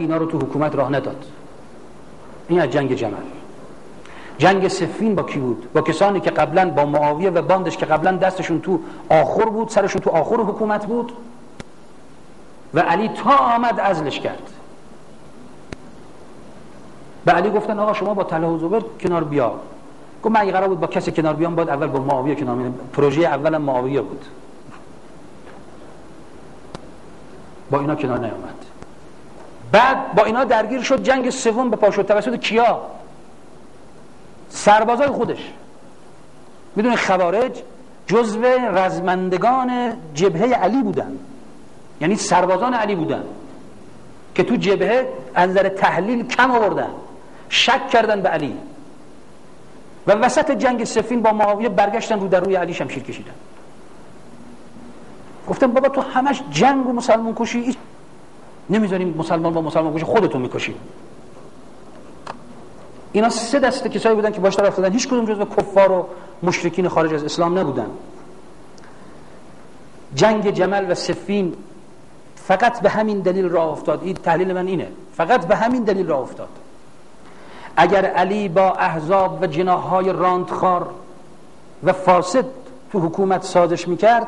اینا رو تو حکومت راه نداد. این از جنگ جمل. جنگ صفین با کی بود؟ با کسانی که قبلا با معاویه و باندش که قبلا دستشون تو آخر بود، سرشون تو آخر حکومت بود و علی تا آمد عزلش کرد. به علی گفتن آقا شما با طلحه و زبیر کنار بیا. گفت من اگه قرار بود با کسی کنار بیام باید اول با معاویه کنار بیام. پروژه اولم معاویه بود. با اینا کنار نیامد. بعد با اینا درگیر شد، جنگ سوم به پا شد توسط کیا؟ سربازای خودش. میدونی خوارج جزو رزمندگان جبهه علی بودن، یعنی سربازان علی بودن که تو جبهه از نظر تحلیل کم آوردن، شک کردن به علی و وسط جنگ صفین با معاویه برگشتن رو در روی علی شمشیر کشیدن. گفتم بابا تو همش جنگ و مسلمان کشی، نمیذاریم مسلمان با مسلمان کشی، خودتون میکشی. اینا سه دسته کسایی بودن که باش طرف دادن، هیچ کدوم جزو کفار و مشرکین خارج از اسلام نبودن. جنگ جمل و صفین فقط به همین دلیل راه افتاد. این تحلیل من اینه، فقط به همین دلیل راه افتاد. اگر علی با احزاب و جناح‌های راندخوار و فاسد تو حکومت سازش میکرد،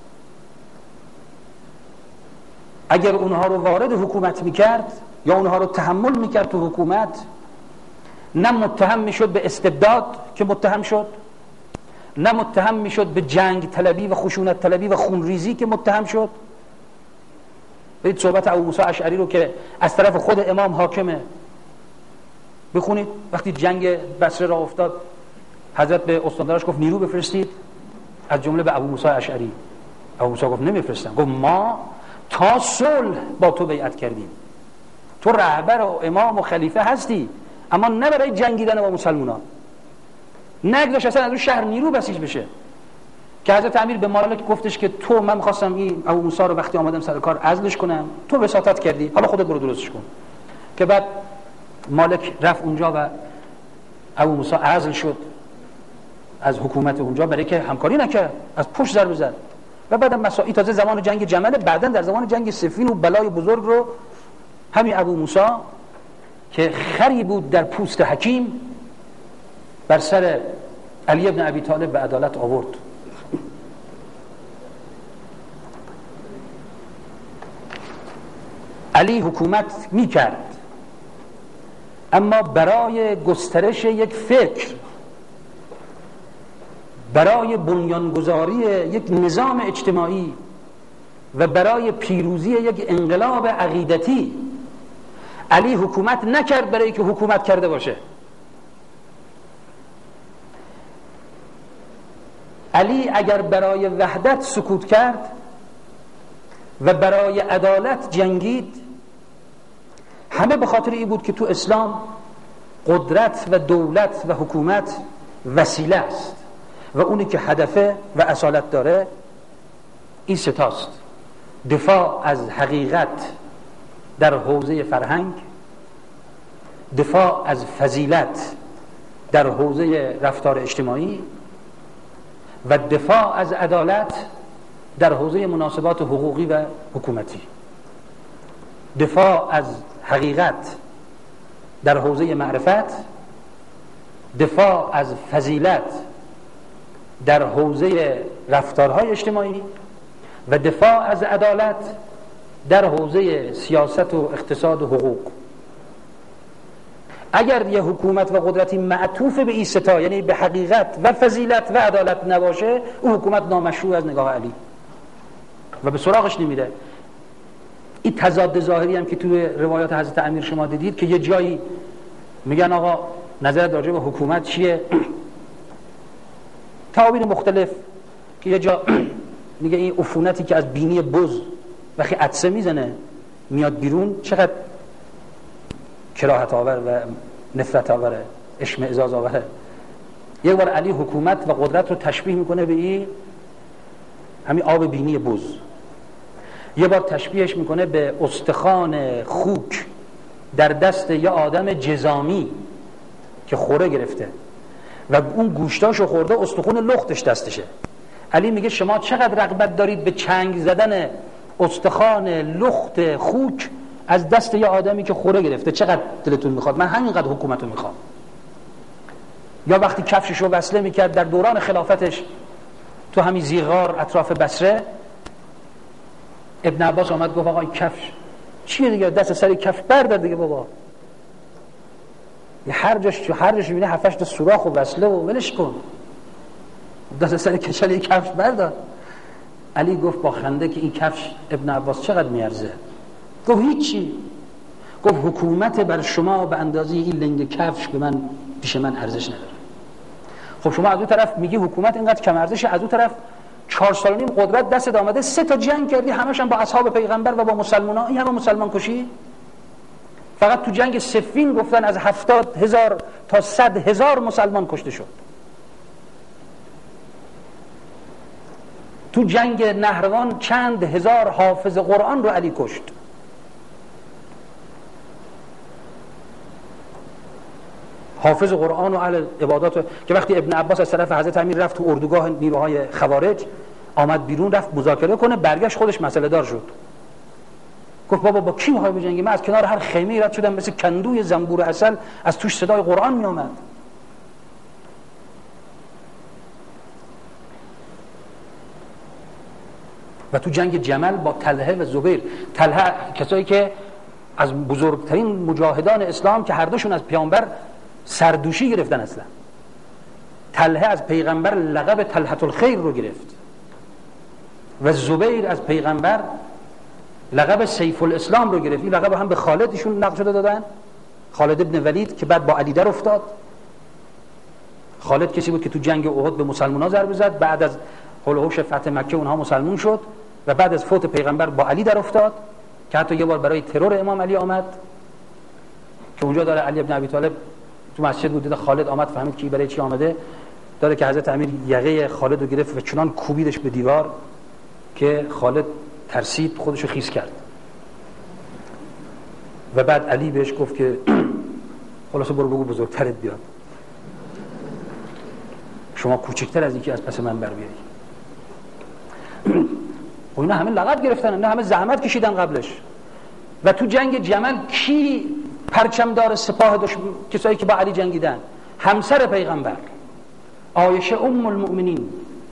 اگر اونها رو وارد حکومت میکرد یا اونها رو تحمل میکرد تو حکومت، نه متهم میشد به استبداد که متهم شد، نه متهم میشد به جنگ طلبی و خشونت طلبی و خونریزی که متهم شد. برید صحبت ابو موسی اشعری رو که از طرف خود امام حاکمه بخونید. وقتی جنگ بصره را افتاد، حضرت به استاندارش گفت نیرو بفرستید، از جمله به ابو موسی اشعری. ابو موسی گفت نمیفرستم. گفت ما تا صلح با تو بیعت کردیم، تو رهبر و امام و خلیفه هستی، اما نه برای جنگیدن با مسلمانان. نگذاش اصلا از اون شهر نیرو بسیج بشه. که حضرت امیر به مالک گفتش که تو، من می‌خواستم این ابو موسی رو وقتی آمدم سر کار عزلش کنم، تو وساطت کردی، حالا خودت برو درستش کن. که بعد مالک رفت اونجا و ابو موسی عزل شد از حکومت اونجا، برای که همکاری نکرد، از پشت ضربه زد. و بعدم مسائل تازه زمان جنگ جمل، بعداً در زمان جنگ صفین و بلای بزرگ رو همین ابو موسی که خری بود در پوست حکیم بر سر علی ابن ابی طالب به عدالت آورد. علی حکومت میکرد، اما برای گسترش یک فکر، برای بنیانگذاری یک نظام اجتماعی و برای پیروزی یک انقلاب عقیدتی، علی حکومت نکرد برای که حکومت کرده باشه. علی اگر برای وحدت سکوت کرد و برای عدالت جنگید، همه به خاطر این بود که تو اسلام قدرت و دولت و حکومت وسیله است و اونی که هدفه و اصالت داره این ستاست: دفاع از حقیقت در حوزه فرهنگ، دفاع از فضیلت در حوزه رفتار اجتماعی و دفاع از عدالت در حوزه مناسبات حقوقی و حکومتی. دفاع از حقیقت در حوزه معرفت، دفاع از فضیلت در حوزه رفتارهای اجتماعی و دفاع از عدالت در حوزه سیاست و اقتصاد و حقوق. اگر یه حکومت و قدرتی معطوف به این ستا، یعنی به حقیقت و فضیلت و عدالت نباشه، اون حکومت نامشروع از نگاه علی و به سراغش نمیره. این تضاد ظاهری هم که توی روایات حضرت امیر شما دیدید که یه جایی میگن آقا نظرت راجع به حکومت چیه؟ تعابیر مختلف، که یه جا میگه این عفونتی که از بینی بز وقتی عطسه میزنه میاد بیرون چقدر کراهت آور و نفرت آوره، اشمئزاز آوره. یک بار علی حکومت و قدرت رو تشبیه میکنه به این همین آب بینی بز. یه بار تشبیهش میکنه به استخوان خوک در دست یه آدم جزامی که خوره گرفته و اون گوشتاشو خورده، استخوان لختش دستشه. علی میگه شما چقدر رغبت دارید به چنگ زدن استخوان لخت خوک از دست یه آدمی که خوره گرفته چقدر دلتون میخواد من همینقدر حکومت رو میخوام. یا وقتی کفشش رو وصله میکرد در دوران خلافتش تو همین زیغار اطراف بصره، ابن عباس آمد گفت آقا این کفش چیه دیگه، دست سری کفش بردار دیگه بابا، هر جاش میبینه 7 8 تا سوراخ و وصله و ولش کن، دست سری کچل کفش بردار. علی گفت با خنده که این کفش ابن عباس چقدر میارزه؟ گفت هیچی. گفت حکومت بر شما به اندازه این لنگ کفش به من پیش من ارزش نداره. خب شما از اون طرف میگی حکومت اینقدر کم ارزشه، از اون طرف 4 سال و نیم قدرت دست آمده، 3 تا جنگ کردی، همش هم با اصحاب پیغمبر و با مسلمان‌ها، این همه مسلمان کشی. فقط تو جنگ صفین گفتن از 70,000 تا 100,000 مسلمان کشته شد. تو جنگ نهروان چند هزار حافظ قرآن رو علی کشت. حافظ قرآن و اهل عبادات که وقتی ابن عباس از طرف حضرت امیر رفت تو اردوگاه نیروهای خوارج، آمد بیرون رفت مذاکره کنه، برگشت خودش مسئله دار شد. گفت بابا با کی میخوای بجنگی؟ من از کنار هر خیمه رد شدم مثل کندوی زنبور عسل، از توش صدای قرآن میامد. و تو جنگ جمل با طلحه و زبیر، طلحه کسایی که از بزرگترین مجاهدان اسلام که هر دوشون از پیامبر سردوشی گرفتن، اصلا طلحه از پیغمبر لقب طلحة الخیر رو گرفت و زبیر از پیغمبر لقب سیف الاسلام رو گرفت. این لقب هم به خالد ایشون نقل شده دادن، خالد ابن ولید که بعد با علی در افتاد. خالد کسی بود که تو جنگ احد به مسلمان‌ها ضربه زد، بعد از حول و حوش فتح مکه اونها مسلمون شد و بعد از فوت پیغمبر با علی در افتاد که حتی یه بار برای ترور امام علی آمد که اونجا داره علی ابن ابی طالب تو مسجد بود، دیده خالد آمد، فهمید که برای چی آمده، داره که حضرت امیر یقه خالد رو گرفت و چنان کوبیدش به دیوار که خالد ترسید، خودشو خیس کرد. و بعد علی بهش گفت که خلاصه برو بگو بزرگترت بیاد، شما کوچکتر از اینکه از پس من بر بیایی. و اینا همه لقب گرفتن، اینا همه زحمت کشیدن قبلش. و تو جنگ جمل کی پرچمدار سپاه کسایی که با علی جنگیدن؟ همسر پیغمبر عایشه ام المؤمنین،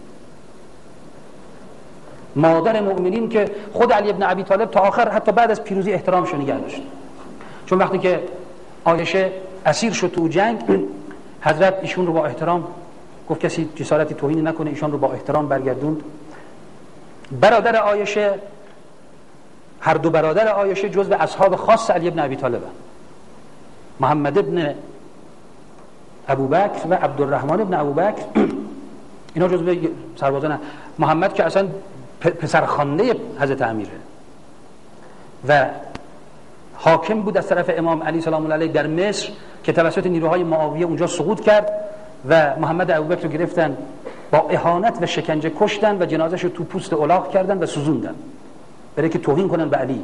مادر مؤمنین که خود علی ابن ابی طالب تا آخر حتی بعد از پیروزی احترامش نگه داشت. چون وقتی که عایشه اسیر شد تو جنگ، حضرت ایشون رو با احترام گفت کسی جسارتی توهینی نکنه، ایشون رو با احترام برگردوند. برادر عایشه، هر دو برادر عایشه جزو اصحاب خاص علی ابن ابی طالب، محمد ابن ابوبکر و عبدالرحمن ابن ابوبکر، اینا جزو سربازان. محمد که اصلا پسرخوانده حضرت امیره و حاکم بود از طرف امام علی سلام الله علیه در مصر که توسط نیروهای معاویه اونجا سقوط کرد و محمد ابوبکر رو گرفتن با اهانت و شکنجه کشتن و جنازه‌ش رو تو پوست الاغ کردن و سوزوندن برای که توهین کنن به علی.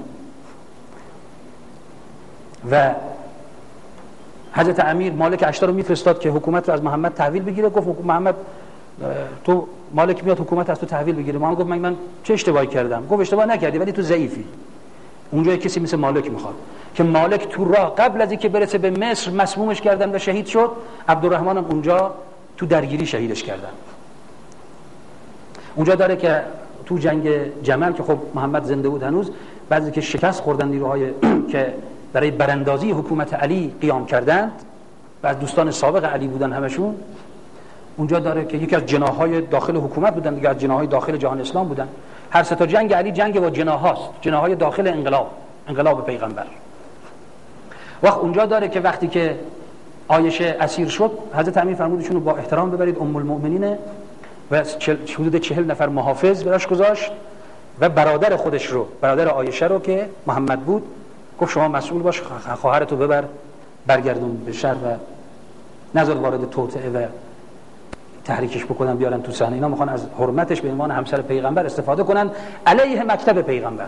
و حضرت امیر مالک اشتر رو میفرستاد که حکومت رو از محمد تحویل بگیره. گفت محمد تو مالک میاد حکومت از تو تحویل بگیره. محمد گفت من چه اشتباهی کردم؟ گفت اشتباه نکردی ولی تو ضعیفی. اونجا کسی مثل مالک میخواد که مالک تو راه قبل از اینکه برسه به مصر مسمومش کردن و شهید شد. عبدالرحمن هم اونجا تو درگیری شهیدش کردن. اونجا داره که تو جنگ جمل که خب محمد زنده بود هنوز، بعضی که شکست خوردن نیروهای که برای براندازی حکومت علی قیام کردند و از دوستان سابق علی بودن همشون، اونجا داره که یکی از جناحهای داخل حکومت بودن دیگه، از جناحهای داخل جهان اسلام بودن. هر سه تا جنگ علی جنگ با جناحاست، جناحهای داخل انقلاب پیغمبر. وقت اونجا داره که وقتی که عایشه اسیر شد، حضرت امیر فرمودشون رو با احترام ببرید ام المؤمنین و حدود 40 نفر محافظ براش گذاشت و برادر خودش رو، برادر عایشه رو که محمد بود، گفت شما مسئول باش، خواهرتو ببر برگردون به شهر و نذار وارد توطئه و تحریکش بکنن بیارن تو صحنه. اینا میخوان از حرمتش به عنوان همسر پیغمبر استفاده کنن علیه مکتب پیغمبر.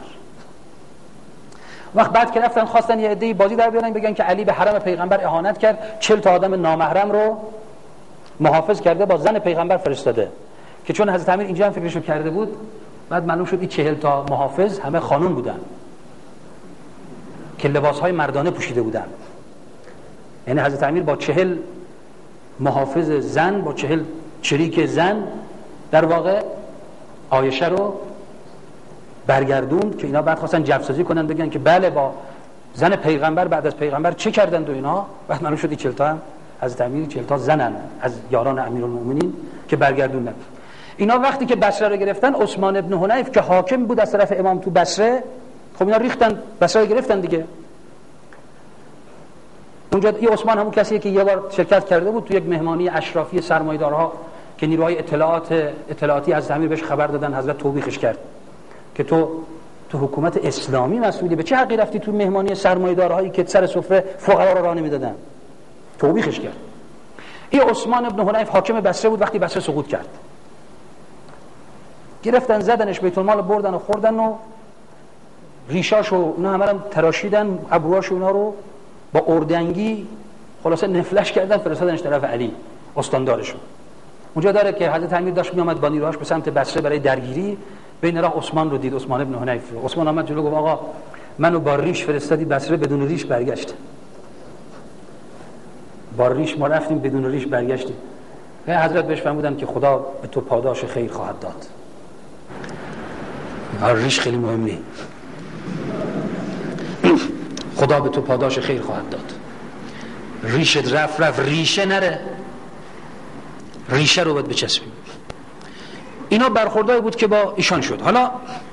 وقت بعد که رفتن خواستن یه عده‌ای بازی در بیارن بگن که علی به حرم پیغمبر اهانت کرد، 40 تا آدم نامحرم رو محافظ کرده با زن پیغمبر فرستاده. که چون حضرت امیر اینجا هم فکرشو کرده بود، بعد معلوم شد این 40 تا محافظ همه خانم بودن. که لباسهای مردانه پوشیده بودند. یعنی حضرت امیر با 40 محافظ زن، با 40 شریک زن در واقع عایشه رو برگردوند که اینا بعد خواستن جفسازی کنن، بگن که بله با زن پیغمبر بعد از پیغمبر چه کردند و اینا. بعد معلوم شد 40 تا هم حضرت امیر 40 تا زنن از یاران امیرالمومنین که برگردوندن. اینا وقتی که بصره رو گرفتن، عثمان ابن حنیف که حاکم بود از طرف امام تو بصره، خب اینا ریختن بصره رو گرفتن دیگه. اونجا این عثمان همون کسیه که یه بار شرکت کرده بود تو یک مهمانی اشرافی سرمایه‌دارها که نیروهای اطلاعاتی از امیر بهش خبر دادن، حضرت توبیخش کرد که تو حکومت اسلامی مسئولی، به چه حقی رفتی تو مهمانی سرمایه‌دارهایی که سر سفره فقرا رو راه نمیدادن؟ توبیخش کرد. این عثمان ابن حنیف حاکم بصره بود. وقتی بصره سقوط کرد گرفتن زدنش، بیت المال بردن و خوردن و ریشاشو اونا همه رو تراشیدن، ابروهاشو اونا رو با اردنگی خلاصه نفلش کردن، فرستادنش طرف علی استاندارشون. اونجا داره که حضرت امیر داشت میامد با نیروهاش به سمت بصره برای درگیری، بین راه عثمان رو دید، عثمان ابن حنیف. عثمان آمد جلو گفت آقا منو با ریش فرستادی بصره، بدون ریش برگشت. با ریش ما رفتیم، بدون ریش برگشتیم. و حضرت بهش فرمودن که خدا به تو پاداش خیر خواهد داد. ریش خیلی مهمه. خدا به تو پاداش خیر خواهد داد. ریشت رفت ریشه نره، ریشه رو باید بچسبیم. اینا برخوردایی بود که با ایشان شد. حالا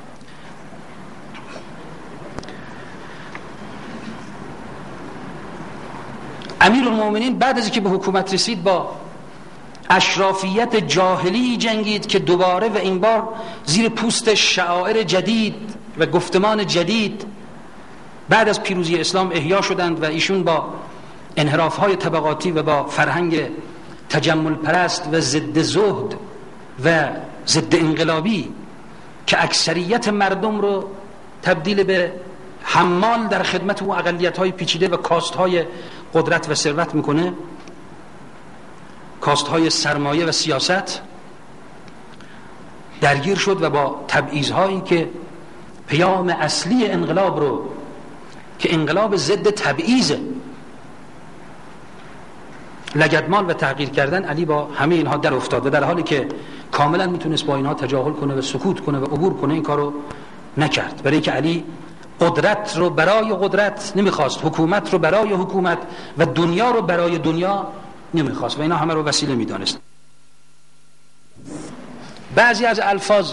امیرالمومنین بعد از اینکه به حکومت رسید با اشرافیت جاهلی جنگید که دوباره و این بار زیر پوست شعائر جدید و گفتمان جدید بعد از پیروزی اسلام احیا شدند و ایشون با انحراف‌های طبقاتی و با فرهنگ تجمل پرست و ضد زهد و ضد انقلابی که اکثریت مردم رو تبدیل به حمال در خدمت او اقلیت‌های پیچیده و کاست‌های قدرت و ثروت میکنه، کاست‌های سرمایه و سیاست، درگیر شد و با تبعیض‌هایی که پیام اصلی انقلاب رو که انقلاب ضد تبعیضه لگدمال و تغییر کردن، علی با همه اینها در افتاد و در حالی که کاملا میتونست با اینها تجاهل کنه و سکوت کنه و عبور کنه این کارو نکرد، برای که علی قدرت رو برای قدرت نمیخواست، حکومت رو برای حکومت و دنیا رو برای دنیا نمیخواست و اینا همه رو وسیله میدانست. بعضی از الفاظ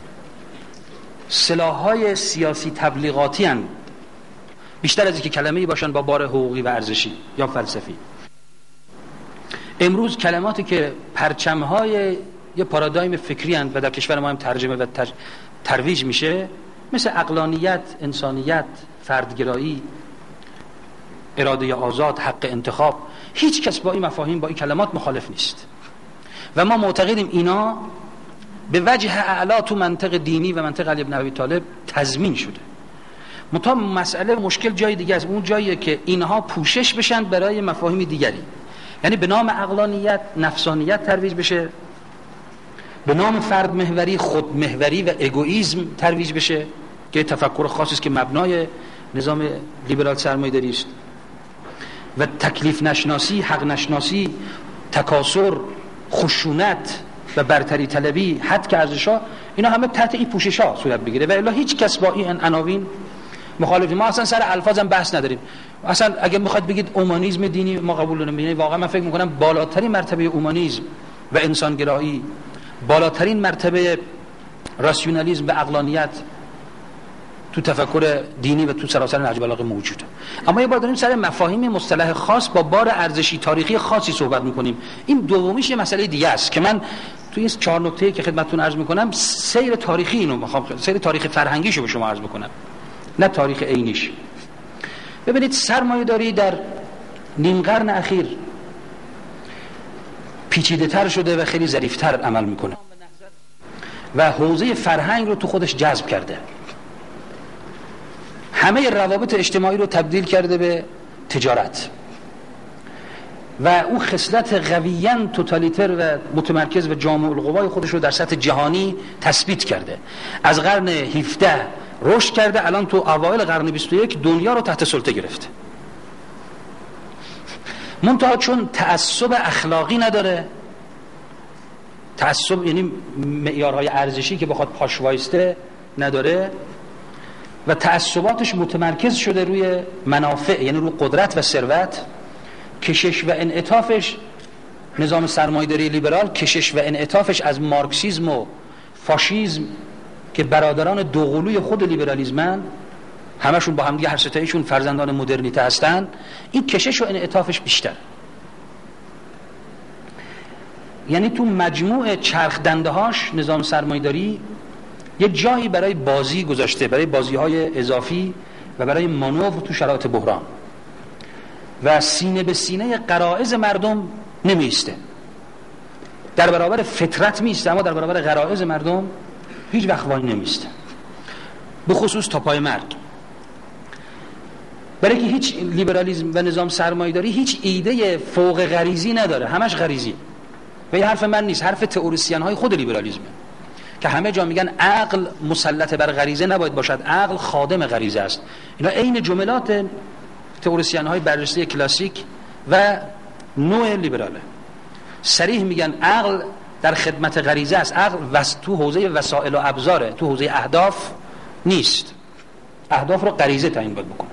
سلاح‌های سیاسی تبلیغاتی هستند بیشتر از اینکه کلمه‌ای باشن با بار حقوقی و ارزشی یا فلسفی. امروز کلماتی که پرچم‌های یه پارادایم فکری هستند و در کشور ما هم ترجمه و ترویج میشه، مثل عقلانیت، انسانیت، فردگرایی، اراده آزاد، حق انتخاب، هیچ کس با این مفاهیم با این کلمات مخالف نیست و ما معتقدیم اینا به وجه اعلا تو منطق دینی و منطق علی بن ابی طالب تضمین شده. منتها مسئله مشکل جای دیگه است، اون جاییه که اینها پوشش بشن برای مفاهیم دیگری، یعنی به نام عقلانیت نفسانیت ترویج بشه، به نام فرد محوری خود محوری و اگوئیسم ترویج بشه که تفکر خاصی است که مبنای نظام لیبرال سرمایه‌داری است، و تکلیف نشناسی، حق نشناسی، تکاسر، خشونت و برتری طلبی، حد که ارزش‌ها، اینا همه تحت این پوشش‌ها صورت بگیره و الا هیچ کس با این عناوین مخالفی. ما اصلا سر الفاظم بحث نداریم. اصلا اگه میخواد بگید اومانیسم دینی ما قبول نمی‌کنیم، واقعا من فکر می‌کنم بالاترین مرتبه اومانیسم و انسانگرایی، بالاترین مرتبه راسیونالیسم و عقلانیت تو تفکر دینی و تو سراسر نهج البلاغه موجوده. اما یه بار داریم سر مفاهیم مصطلح خاص با بار ارزشی تاریخی خاصی صحبت می‌کنیم. این دومیش یه مسئله دیگه است که من تو این 4 نکته که خدمتتون عرض می‌کنم سیر تاریخی اینو می‌خوام، سیر تاریخ فرهنگیشو به شما عرض می‌کنم، نه تاریخ عینیش. ببینید سرمایه‌داری در نیم قرن اخیر پیچیده‌تر شده و خیلی ظریف‌تر عمل می‌کنه و حوزه فرهنگ رو تو خودش جذب کرده. همه روابط اجتماعی رو تبدیل کرده به تجارت و اون خصلت قویاً توتالیتر و متمرکز و جامع القوای خودش رو در سطح جهانی تثبیت کرده. از قرن 17 رشد کرده، الان تو اوایل قرن 21 دنیا رو تحت سلطه گرفته. منتها چون تعصب اخلاقی نداره، تعصب یعنی معیارهای ارزشی که بخواد پاش وایسته نداره و تعصباتش متمرکز شده روی منافع، یعنی روی قدرت و ثروت، کشش و انعطافش، نظام سرمایه‌داری لیبرال کشش و انعطافش از مارکسیسم و فاشیسم که برادران دوقلوی خود لیبرالیسمن، همشون با هم دیگه هر ستایشون فرزندان مدرنیته هستن، این کشش و انعطافش بیشتر. یعنی تو مجموع چرخ دنده هاش نظام سرمایه‌داری یه جایی برای بازی گذاشته، برای بازی‌های اضافی و برای مانور تو شرایط بحران، و سینه به سینه غرایز مردم نمیسته. در برابر فطرت میسته، اما در برابر غرایز مردم هیچ وقت وای نمیسته، به خصوص تا پای مرگ. برای که هیچ لیبرالیسم و نظام سرمایه‌داری هیچ ایده فوق غریزی نداره، همش غریزی. و این حرف من نیست، حرف تئوریسین های خود لیبرالیسمه که همه جا میگن عقل مسلط بر غریزه نباید باشد، عقل خادم غریزه است. اینا عین جملات تئوریسین های بررسی کلاسیک و نوع لیبراله. صریح میگن عقل در خدمت غریزه است، عقل تو حوزه وسائل و ابزاره، تو حوزه اهداف نیست. اهداف رو غریزه تعیین باید بکنه.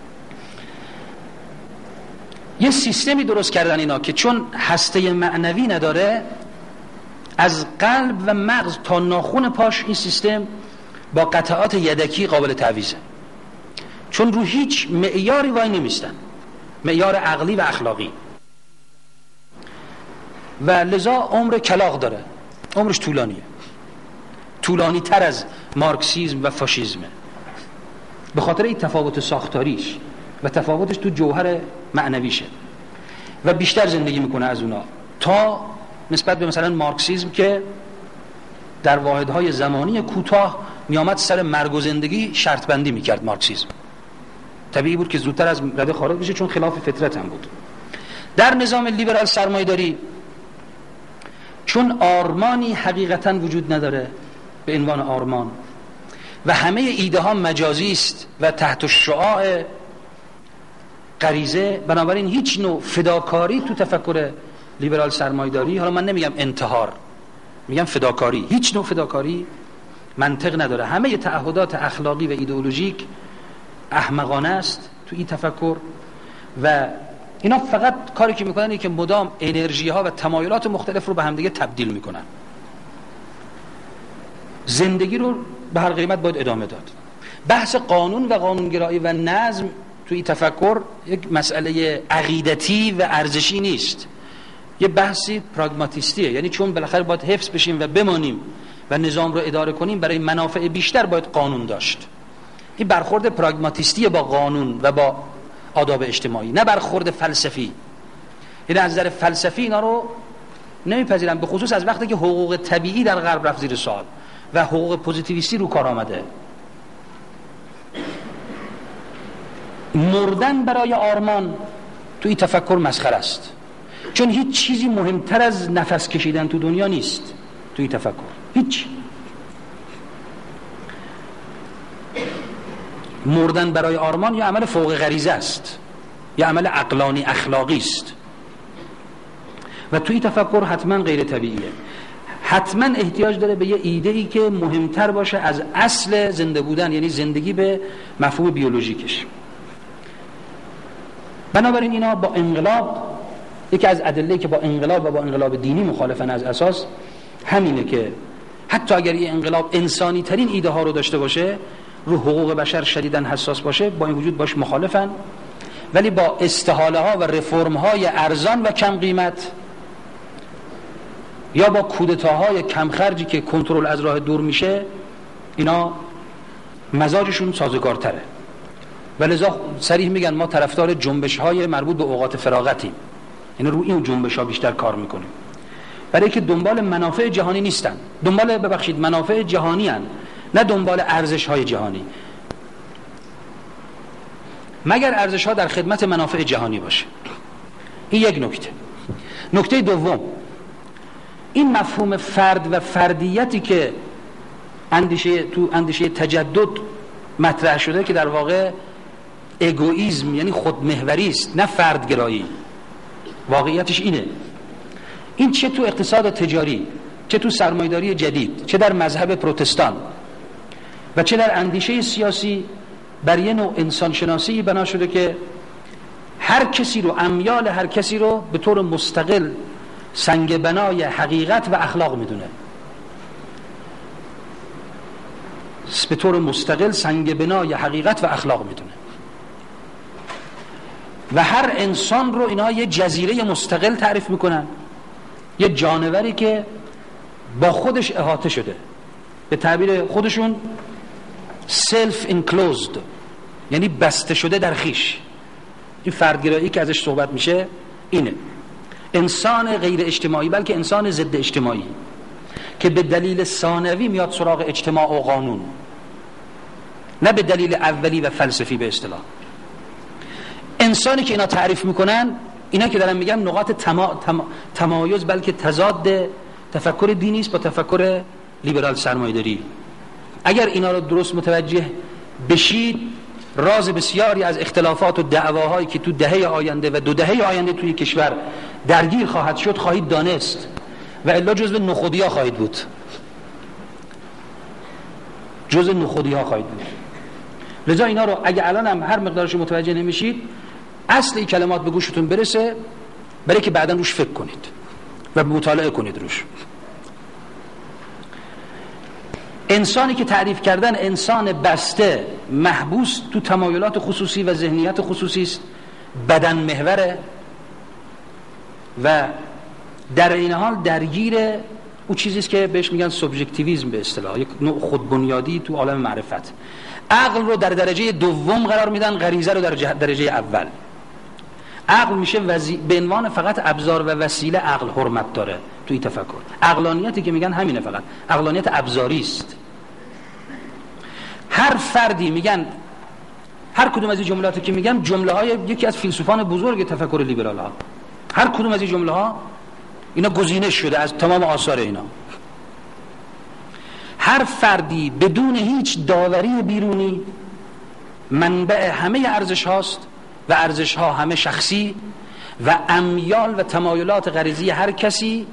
یه سیستمی درست کردن اینا که چون هسته معنوی نداره، از قلب و مغز تا ناخن پاش این سیستم با قطعات یدکی قابل تعویضه، چون رو هیچ معیاری وای نمیستن، معیار عقلی و اخلاقی، و لذا عمر کلاغ داره، عمرش طولانیه، طولانی تر از مارکسیسم و فاشیسمه، به خاطر این تفاوت ساختاریش و تفاوتش تو جوهر معنویشه، و بیشتر زندگی میکنه از اونا تا نسبت به مثلا مارکسیسم که در واحدهای زمانی کوتاه میامد سر مرگ و زندگی شرط بندی میکرد. مارکسیسم طبیعی بود که زودتر از رده خارج بشه، چون خلاف فطرت هم بود. در نظام لیبرال سرمایه‌داری چون آرمانی حقیقتا وجود نداره به عنوان آرمان و همه ایده ها مجازی است و تحت شعاع غریزه، بنابراین هیچ نوع فداکاری تو تفکر لیبرال سرمایه‌داری، حالا من نمیگم انتحار، میگم فداکاری، هیچ نوع فداکاری منطق نداره. همه تعهدات اخلاقی و ایدئولوژیک احمقانه است تو این تفکر، و اینا فقط کاری که میکنن اینه که مدام انرژی ها و تمایلات مختلف رو به هم دیگه تبدیل میکنن. زندگی رو به هر قیمت باید ادامه داد. بحث قانون و قانونگرایی و نظم توی تفکر یک مسئله عقیدتی و ارزشی نیست، یه بحثی پراگماتیستیه. یعنی چون بالاخره باید حفظ بشیم و بمانیم و نظام رو اداره کنیم، برای منافع بیشتر باید قانون داشت. این برخورد پراگماتیستی با قانون و با آداب اجتماعی، نه برخورد فلسفی. یعنی از نظر فلسفی اینا رو نمیپذیرم، به خصوص از وقتی که حقوق طبیعی در غرب رفت زیر سوال و حقوق پوزیتیویستی رو کار آمده. مردن برای آرمان تو این تفکر مسخره است، چون هیچ چیزی مهمتر از نفس کشیدن تو دنیا نیست تو این تفکر. هیچ. مردن برای آرمان یا عمل فوق غریزه است، یا عمل عقلانی اخلاقی است، و توی تفکر حتما غیر طبیعیه. حتما احتیاج داره به یه ایده‌ای که مهمتر باشه از اصل زنده بودن، یعنی زندگی به مفهوم بیولوژیکش. بنابراین اینا با انقلاب، یکی از ادله‌ای که با انقلاب و با انقلاب دینی مخالفن از اساس همینه که حتی اگر این انقلاب انسانی ترین ایده ها رو داشته باشه، رو حقوق بشر شدیداً حساس باشه، با این وجود باش مخالفن، ولی با استحاله ها و رفرم های ارزان و کم قیمت یا با کودتاهای کم خرجی که کنترل از راه دور میشه، اینا مزاجشون سازگارتره. ولذا صریح میگن ما طرفدار جنبش های مربوط به اوقات فراغتیم، یعنی روی این جنبش ها بیشتر کار میکنیم، برای که دنبال منافع جهانی نیستن، دنبال منافع جهانی هن، نه دنبال ارزش های جهانی، مگر ارزش ها در خدمت منافع جهانی باشه. این یک نکته. نکته دوم، این مفهوم فرد و فردیتی که اندیشه تجدد مطرح شده که در واقع اگوئیسم یعنی خودمحوری است، نه فردگرایی. واقعیتش اینه. این چه تو اقتصاد تجاری، چه تو سرمایه‌داری جدید، چه در مذهب پروتستان و چه در اندیشه سیاسی، بر یه نوع انسانشناسی بنا شده که هر کسی رو، امیال هر کسی رو به طور مستقل سنگ بنای حقیقت و اخلاق میدونه. به طور مستقل سنگ بنای حقیقت و اخلاق میدونه و هر انسان رو اینا یه جزیره مستقل تعریف میکنن، یه جانوری که با خودش احاطه شده، به تعبیر خودشون self enclosed، یعنی بسته شده در خیش. این فردگرایی که ازش صحبت میشه اینه. انسان غیر اجتماعی، بلکه انسان ضد اجتماعی که به دلیل ثانوی میاد سراغ اجتماع و قانون، نه به دلیل اولی و فلسفی به اصطلاح. انسانی که اینا تعریف میکنن، اینا که دارن میگن نقاط تمایز بلکه تضاد تفکر دینی است با تفکر لیبرال سرمایه‌داری. اگر اینا رو درست متوجه بشید، راز بسیاری از اختلافات و دعواهایی که تو دهه آینده و 2 دهه آینده توی کشور درگیر خواهد شد خواهید دانست و الا جزو نخودی‌ها خواهید بود. جزو نخودی‌ها خواهید بود. لذا اینا رو اگه الان هم هر مقدارش متوجه نمیشید، اصل این کلمات به گوشتون برسه برای که بعداً روش فکر کنید و مطالعه کنید روش. انسانی که تعریف کردن انسان بسته، محبوس تو تمایلات خصوصی و ذهنیت خصوصی است، بدن محوره و در این حال درگیر اون چیزی است که بهش میگن سوبژکتیویسم به اصطلاح، یک نوع خودبنیادی تو عالم معرفت. عقل رو در درجه دوم قرار میدن، غریزه رو در درجه اول. عقل میشه به عنوان فقط ابزار و وسیله عقل حرمت داره توی تفکر. عقلانیتی که میگن همینه، فقط عقلانیت ابزاری است. هر فردی میگن، هر کدوم از این جملاتی که میگم جمله های یکی از فیلسوفان بزرگ تفکر لیبرال ها، هر کدوم از این جمله ها اینا گزینش شده از تمام آثار اینا. هر فردی بدون هیچ داوری بیرونی منبع همه ارزش هاست و ارزش ها همه شخصی و امیال و تمایلات غریزی هر کسی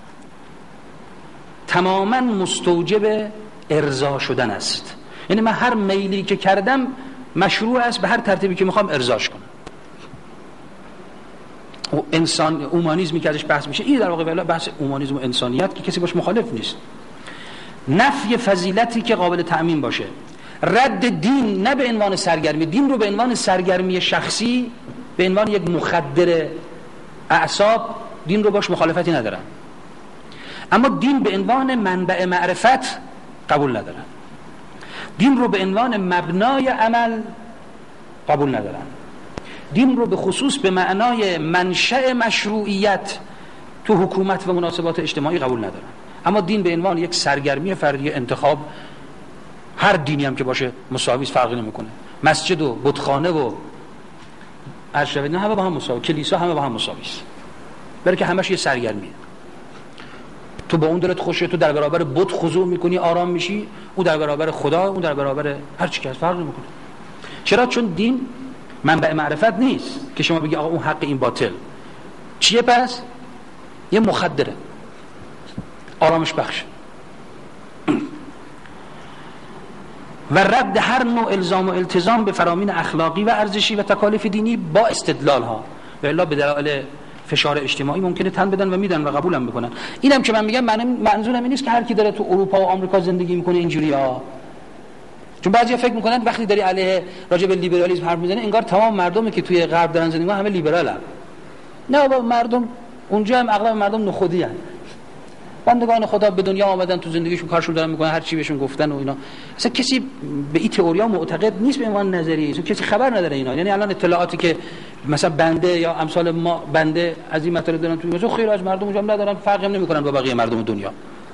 تماما مستوجب ارضا شدن است. یعنی من هر میلی که کردم مشروع است به هر ترتیبی که میخوام ارضاش کنم. و انسان اومانیسمی که ازش بحث میشه، این در واقع بحث اومانیسم و انسانیت که کسی باش مخالف نیست. نفی فضیلتی که قابل تأمین باشه، رد دین نه به عنوان سرگرمی، دین رو به عنوان سرگرمی شخصی، به عنوان یک مخدر اعصاب، دین رو باش مخالفتی ندارن، اما دین به عنوان منبع معرفت قبول ندارن، دین رو به عنوان مبنای عمل قبول ندارن، دین رو به خصوص به معنای منشأ مشروعیت تو حکومت و مناسبات اجتماعی قبول ندارن. اما دین به عنوان یک سرگرمی فردی انتخاب، هر دینی هم که باشه مساوی فرقی نمیکنه. مسجد و بتخانه و ارشد همه با هم مساوی، کلیسا همه با هم مساوی است، برای که همش یه سرگرمیه. تو با اون دلت خوشه، تو در برابر بت خضوع میکنی آرام میشی، اون در برابر خدا، اون در برابر هر چی که هست فرق نمیکنه. چرا؟ چون دین منبع معرفت نیست که شما بگی آقا اون حق این باطل. چیه پس؟ یه مخدره، آرامش بخش. و رد هر نوع الزام و التزام به فرامین اخلاقی و ارزشی و تکالیف دینی با استدلال ها، و الا به دلایل فشار اجتماعی ممکنه تن بدن و میدن و قبولم میکنن. اینم که من میگم منظورم این نیست که هر کی داره تو اروپا و آمریکا زندگی میکنه اینجوریه. چون بعضیا فکر میکنن وقتی داری علیه راجع به لیبرالیسم حرف میزنه انگار تمام مردمی که توی غرب دارن زندگی میکنن همه لیبرالن. نه بابا، مردم اونجا هم اغلب مردم نخودی هستن. بندگان خدا به دنیا آمدن، تو زندگیشون کارشون دارن میکنن، هر چی بهشون گفتن و اینا. اصلا کسی به این تئوریا معتقد نیست به عنوان نظریه، کسی خبر نداره اینا. یعنی الان اطلاعاتی که مثلا بنده یا امثال ما بنده از این مطالب دارن، تو خیلی از مردم اونجا ندارن، فرقی هم نمیکنن با بقیه مردم دنیا.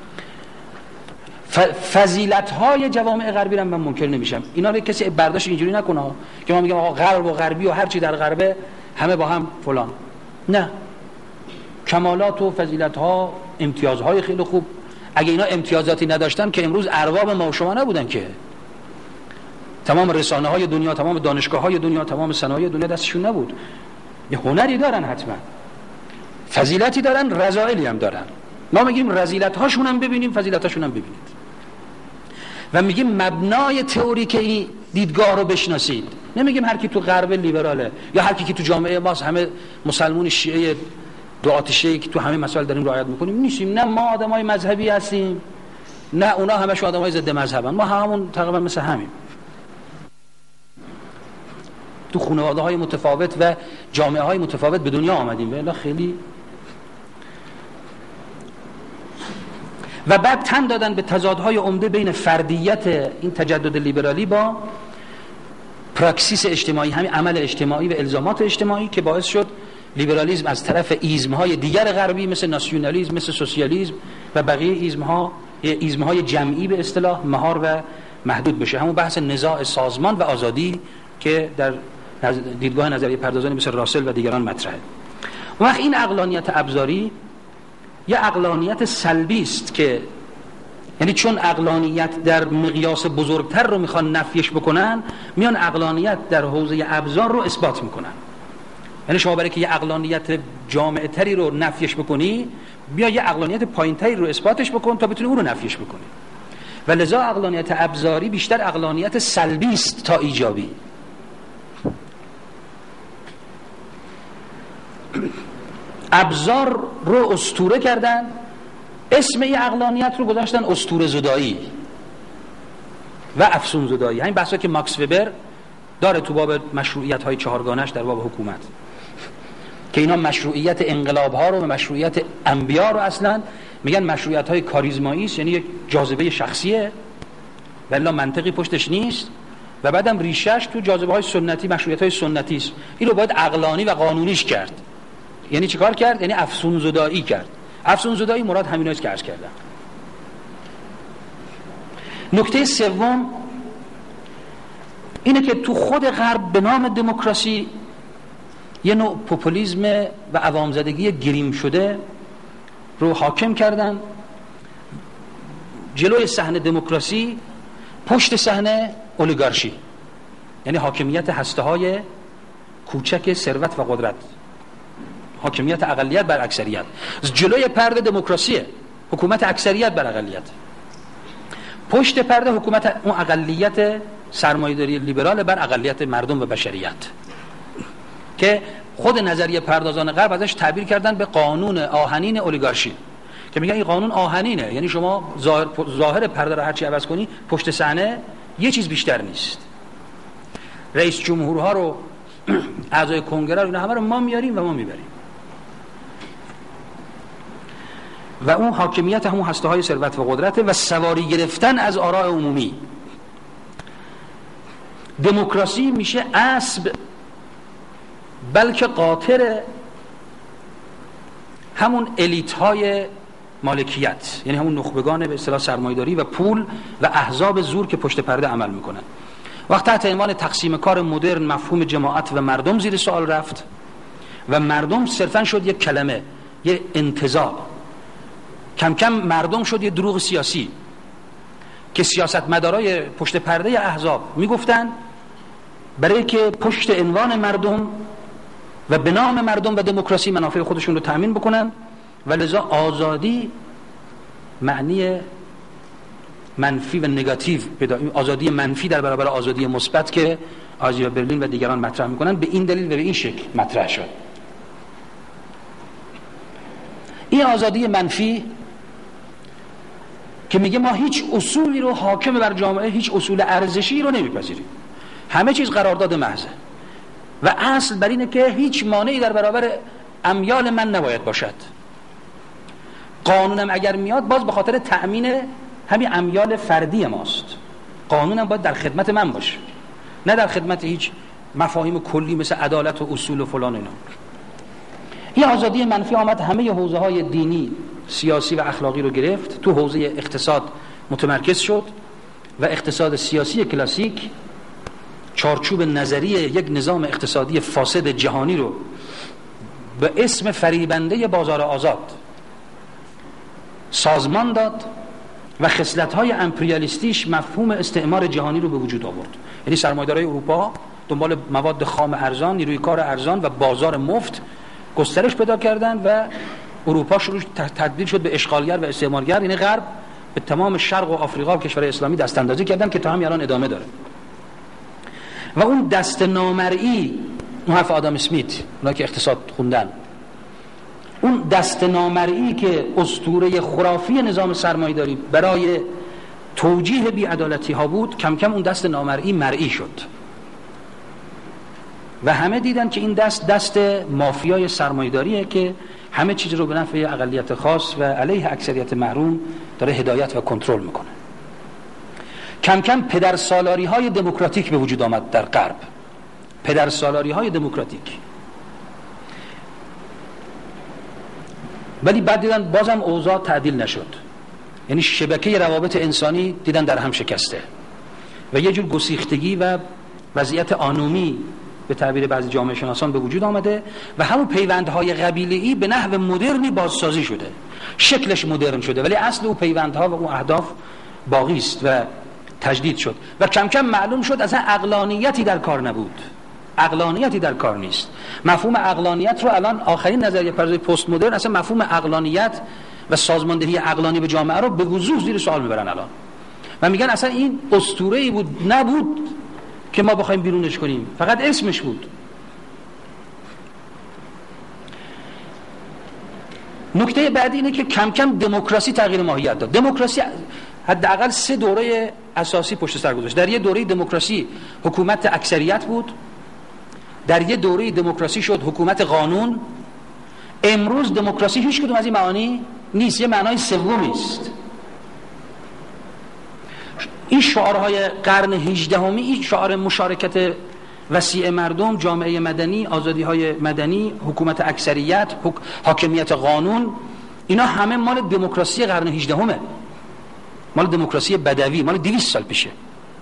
فضیلت‌های جوامع غربی رو من منکر نمیشم. اینا رو کسی برداشت اینجوری نکنه که ما میگیم آقا غرب و غربی و هر چی در غربه همه با هم فلان. نه، کمالات و فضیلت‌ها، امتیازهای خیلی خوب. اگه اینا امتیازاتی نداشتن که امروز ارباب ما و شما نبودن که. تمام رسانه های دنیا، تمام دانشگاه های دنیا، تمام صنایع دنیا دستشون نبود. یه هنری دارن، حتما فضیلتی دارن، رذائلی هم دارن. ما میگیم رذیلت هاشون هم ببینیم، فضیلت هاشون هم ببینید، و میگیم مبنای تئوریک این دیدگاه رو بشناسید. نمیگیم هر کی تو غرب لیبراله یا هر کی که تو جامعه ماست همه مسلمون شیعه دعات شیعه که تو همه مسائل داریم رعایت میکنیم. نیستیم. نه ما آدمای مذهبی هستیم، نه اونا همشون آدمای ضد مذهبن. ما همون تقریبا مثل همیم، تو خانواده های متفاوت و جامعه های متفاوت به دنیا آمدیم. والا خیلی. و بعد تن دادن به تضادهای عمده بین فردیت این تجدد لیبرالی با پراکسیس اجتماعی، همین عمل اجتماعی و الزامات اجتماعی، که باعث شد لیبرالیسم از طرف ایزمهای دیگر غربی مثل ناسیونالیسم، مثل سوسیالیسم و بقیه ایزمهای جمعی به اصطلاح مهار و محدود بشه. همون بحث نزاع سازمان و آزادی که در دیدگاه نظریه پردازانی مثل راسل و دیگران مطرحه. اون وقت این عقلانیت ابزاری یه عقلانیت سلبی است که یعنی چون عقلانیت در مقیاس بزرگتر رو میخوان نفیش بکنن، میان عقلانیت در حوزه ابزار رو اثبات میکنن. یعنی شما برای که یه عقلانیت جامع تری رو نفیش بکنی، بیا یه عقلانیت پایین تری رو اثباتش بکن تا بتونی اون رو نفیش بکنی. و لذا عقلانیت ابزاری بیشتر عقلانیت سلبی است تا ایجابی. ابزار رو اسطوره کردن، اسم این عقلانیت رو گذاشتن اسطوره زدایی و افسون زدایی. همین بحثا که ماکس وبر داره تو باب مشروعیت های چهارگانش در باب حکومت، که اینا مشروعیت انقلاب ها رو و مشروعیت انبیا رو اصلا میگن مشروعیت های کاریزمایی است، یعنی یک جاذبه شخصیه ولی منطقی پشتش نیست، و بعدم ریشش تو جاذبه های سنتی، مشروعیت های سنتی است. این رو باید عقلانی و قانونیش کرد. یعنی چیکار کرد؟ یعنی افسون زدایی کرد. افسون زدایی مراد همیناست که عرض کردم. نکته سوم اینه که تو خود غرب به نام دموکراسی یه نوع پوپولیسم و عوامزدگی گریم شده رو حاکم کردن. جلوی صحنه دموکراسی، پشت صحنه اولیگارشی، یعنی حاکمیت هسته‌های کوچک ثروت و قدرت، حاکمیت اقلیت بر اکثریت. جلوی پرده دموکراسیه، حکومت اکثریت بر اقلیت. پشت پرده حکومت اون اقلیت سرمایه‌داری لیبرال بر اقلیت مردم و بشریت، که خود نظریه پردازان غرب ازش تعبیر کردن به قانون آهنین اولیگارشی، که میگن این قانون آهنینه، یعنی شما ظاهر پرده رو هرچی عوض کنی، پشت صحنه یه چیز بیشتر نیست. رئیس جمهورها رو، اعضای کنگره رو، اینا همه رو ما میاریم و ما میبریم. و اون حاکمیت همون هسته‌های ثروت و قدرت و سواری گرفتن از آراء عمومی. دموکراسی میشه اسب بلکه قاطر همون الیت‌های مالکیت، یعنی همون نخبگان به اصطلاح سرمایه‌داری و پول و احزاب زور که پشت پرده عمل میکنن. وقت تحت عنوان تقسیم کار مدرن مفهوم جماعت و مردم زیر سوال رفت و مردم صرفاً شد یک کلمه، یک انتزاع. کم کم مردم شد یک دروغ سیاسی که سیاستمدارای پشت پرده احزاب میگفتن برای که پشت عنوان مردم و به نام مردم و دموکراسی منافع خودشون رو تأمین بکنن، و لذا آزادی معنی منفی و نگاتیو پیدا، آزادی منفی در برابر آزادی مثبت که آژیر برلین و دیگران مطرح میکنن، به این دلیل و به این شکل مطرح شد. این آزادی منفی که میگه ما هیچ اصولی رو حاکم بر جامعه، هیچ اصول ارزشی رو نمیپذیریم، همه چیز قرارداد محضه، و اصل بر اینه که هیچ مانعی در برابر امیال من نباید باشد. قانونم اگر میاد باز به خاطر تأمین همین امیال فردی ماست. قانونم باید در خدمت من باشه، نه در خدمت هیچ مفاهیم کلی مثل عدالت و اصول و فلان اینا. این آزادی منفی آمد همه حوزه های دینی، سیاسی و اخلاقی رو گرفت، تو حوزه اقتصاد متمرکز شد و اقتصاد سیاسی کلاسیک چارچوب نظری یک نظام اقتصادی فاسد جهانی رو به اسم فریبنده بازار آزاد سازمان داد و خصلت‌های امپریالیستیش مفهوم استعمار جهانی رو به وجود آورد. یعنی سرمایه‌دارای اروپا دنبال مواد خام ارزان، نیروی کار ارزان و بازار مفت گسترش پیدا کردن و اروپا شروع تبدیل شد به اشغالگر و استعمارگر. یعنی غرب به تمام شرق و آفریقا و کشورهای اسلامی دست اندازی کردن که تا همین الان ادامه داره. و اون دست نامرئی، اون حرف آدم اسمیت، اونا که اقتصاد خوندن، اون دست نامرئی که اسطوره خرافی نظام سرمایه‌داری برای توجیه بی‌عدالتی ها بود، کم کم اون دست نامرئی مرئی شد و همه دیدن که این دست مافیای سرمایه‌داریه که همه چیز رو به نفع اقلیت خاص و علیه اکثریت محروم داره هدایت و کنترل میکنه. کم کم پدرسالاری های دموکراتیک به وجود آمد در غرب، پدرسالاری های دموکراتیک. ولی بعد دیدن بازم اوضاع تعدیل نشد، یعنی شبکه روابط انسانی دیدن در هم شکسته و یه جور گسیختگی و وضعیت آنومی به تعبیر بعضی جامعه شناسان به وجود آمده و همون پیوندهای قبیله‌ای به نحو مدرنی بازسازی شده، شکلش مدرن شده ولی اصل اون پیوندها و اون اهداف باقی است و تجدید شد و کم کم معلوم شد اصلا عقلانیتی در کار نبود، عقلانیتی در کار نیست. مفهوم عقلانیت رو الان آخرین نظریه پردازی پست مدرن اصلا مفهوم عقلانیت و سازماندهی عقلانی به جامعه رو به وضوح زیر سوال میبرن الان و میگن اصلا این اسطوره‌ای بود نبود که ما بخوایم بیرونش کنیم، فقط اسمش بود. نکته بعدی اینه که کم کم دموکراسی تغییر ماهیت داد. دموکراسی حداقل 3 دوره اساسی پشت سر گذاشت. در یه دوره دموکراسی حکومت اکثریت بود، در یه دوره دموکراسی شد حکومت قانون. امروز دموکراسی هیچ کدوم از این معانی نیست، یه معنای سومی است. این شعارهای قرن 18 این شعار مشارکت وسیع مردم، جامعه مدنی، آزادی‌های مدنی، حکومت اکثریت، حاکمیت قانون، اینا همه مال دموکراسی قرن 18 مال دموکراسی بدوی، مال 200 سال پیشه.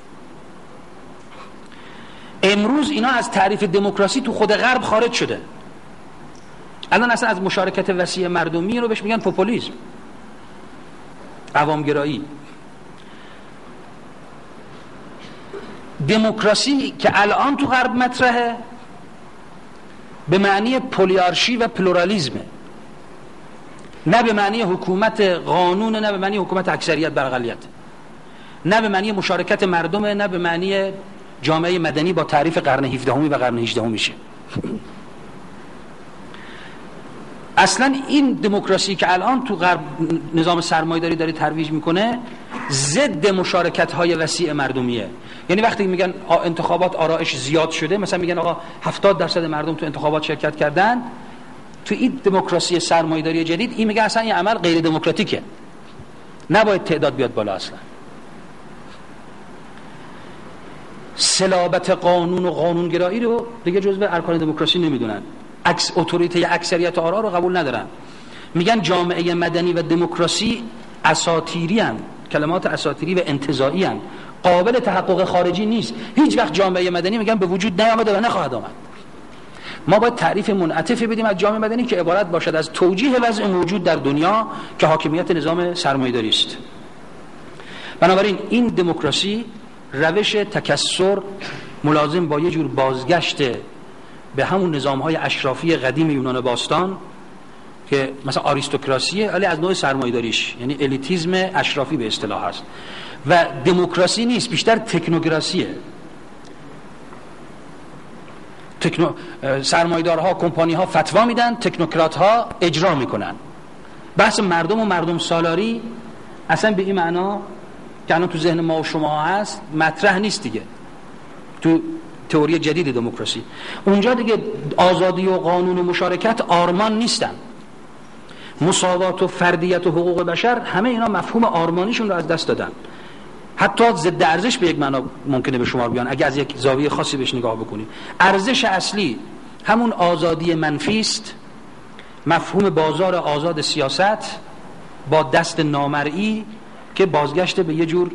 امروز اینا از تعریف دموکراسی تو خود غرب خارج شده. الان اصلا از مشارکت وسیع مردمی رو بهش میگن پوپولیسم، عوامگرایی. دموکراسی که الان تو غرب مطرحه به معنی پولیارشی و پلورالیزمه، نه به معنی حکومت قانون، نه به معنی حکومت اکثریت بر اقلیت، نه به معنی مشارکت مردمه، نه به معنی جامعه مدنی با تعریف قرن 17 و قرن 18 میشه. اصلا این دموکراسی که الان تو غرب نظام سرمایه‌داری داره ترویج میکنه ضد مشارکت‌های وسیع مردمیه. یعنی وقتی میگن انتخابات آرایش زیاد شده، مثلا میگن آقا 70% مردم تو انتخابات شرکت کردن، تو این دموکراسی سرمایه‌داری جدید این میگه اصلا این عمل غیر دموکراتیکه، نباید تعداد بیاد بالا. اصلا صلابت قانون و قانونگرایی رو دیگه جزو ارکان دموکراسی نمیدونن، اتوریته اکثریت آرا رو قبول ندارن. میگن جامعه مدنی و دموکراسی اساطیری هستند، کلمات اساطیری و انتزاعی هستند، قابل تحقق خارجی نیست. هیچ وقت جامعه مدنی میگن به وجود نیامده و نخواهد آمد. ما باید تعریف منعطفی بدیم از جامعه مدنی که عبارت باشد از توجیه وضع موجود در دنیا که حاکمیت نظام سرمایه‌داری است. بنابراین این دموکراسی روش تکثر ملازم با یه جور بازگشت به همون نظام‌های اشرافی قدیم یونان باستان که مثلا آریستوکراسیه ولی از نوع سرمایه‌داریش، یعنی الیتیسم اشرافی به اصطلاح است، و دموکراسی نیست، بیشتر تکنوکراسیه. سرمایه‌دارها، کمپانی‌ها فتوا میدن، تکنوکرات‌ها اجرا میکنن. بحث مردم و مردم سالاری اصلا به این معنا که الان تو ذهن ما و شما هست مطرح نیست دیگه تو تئوری جدید دموکراسی. اونجا دیگه آزادی و قانون و مشارکت آرمان نیستن، مساوات و فردیت و حقوق بشر، همه اینا مفهوم آرمانیشون رو از دست دادن. حتی ضد ارزش به یک معنا ممکنه به شما بیان اگه از یک زاویه خاصی بهش نگاه بکنید. ارزش اصلی همون آزادی منفی است، مفهوم بازار آزاد سیاست با دست نامرئی که بازگشت به یه جور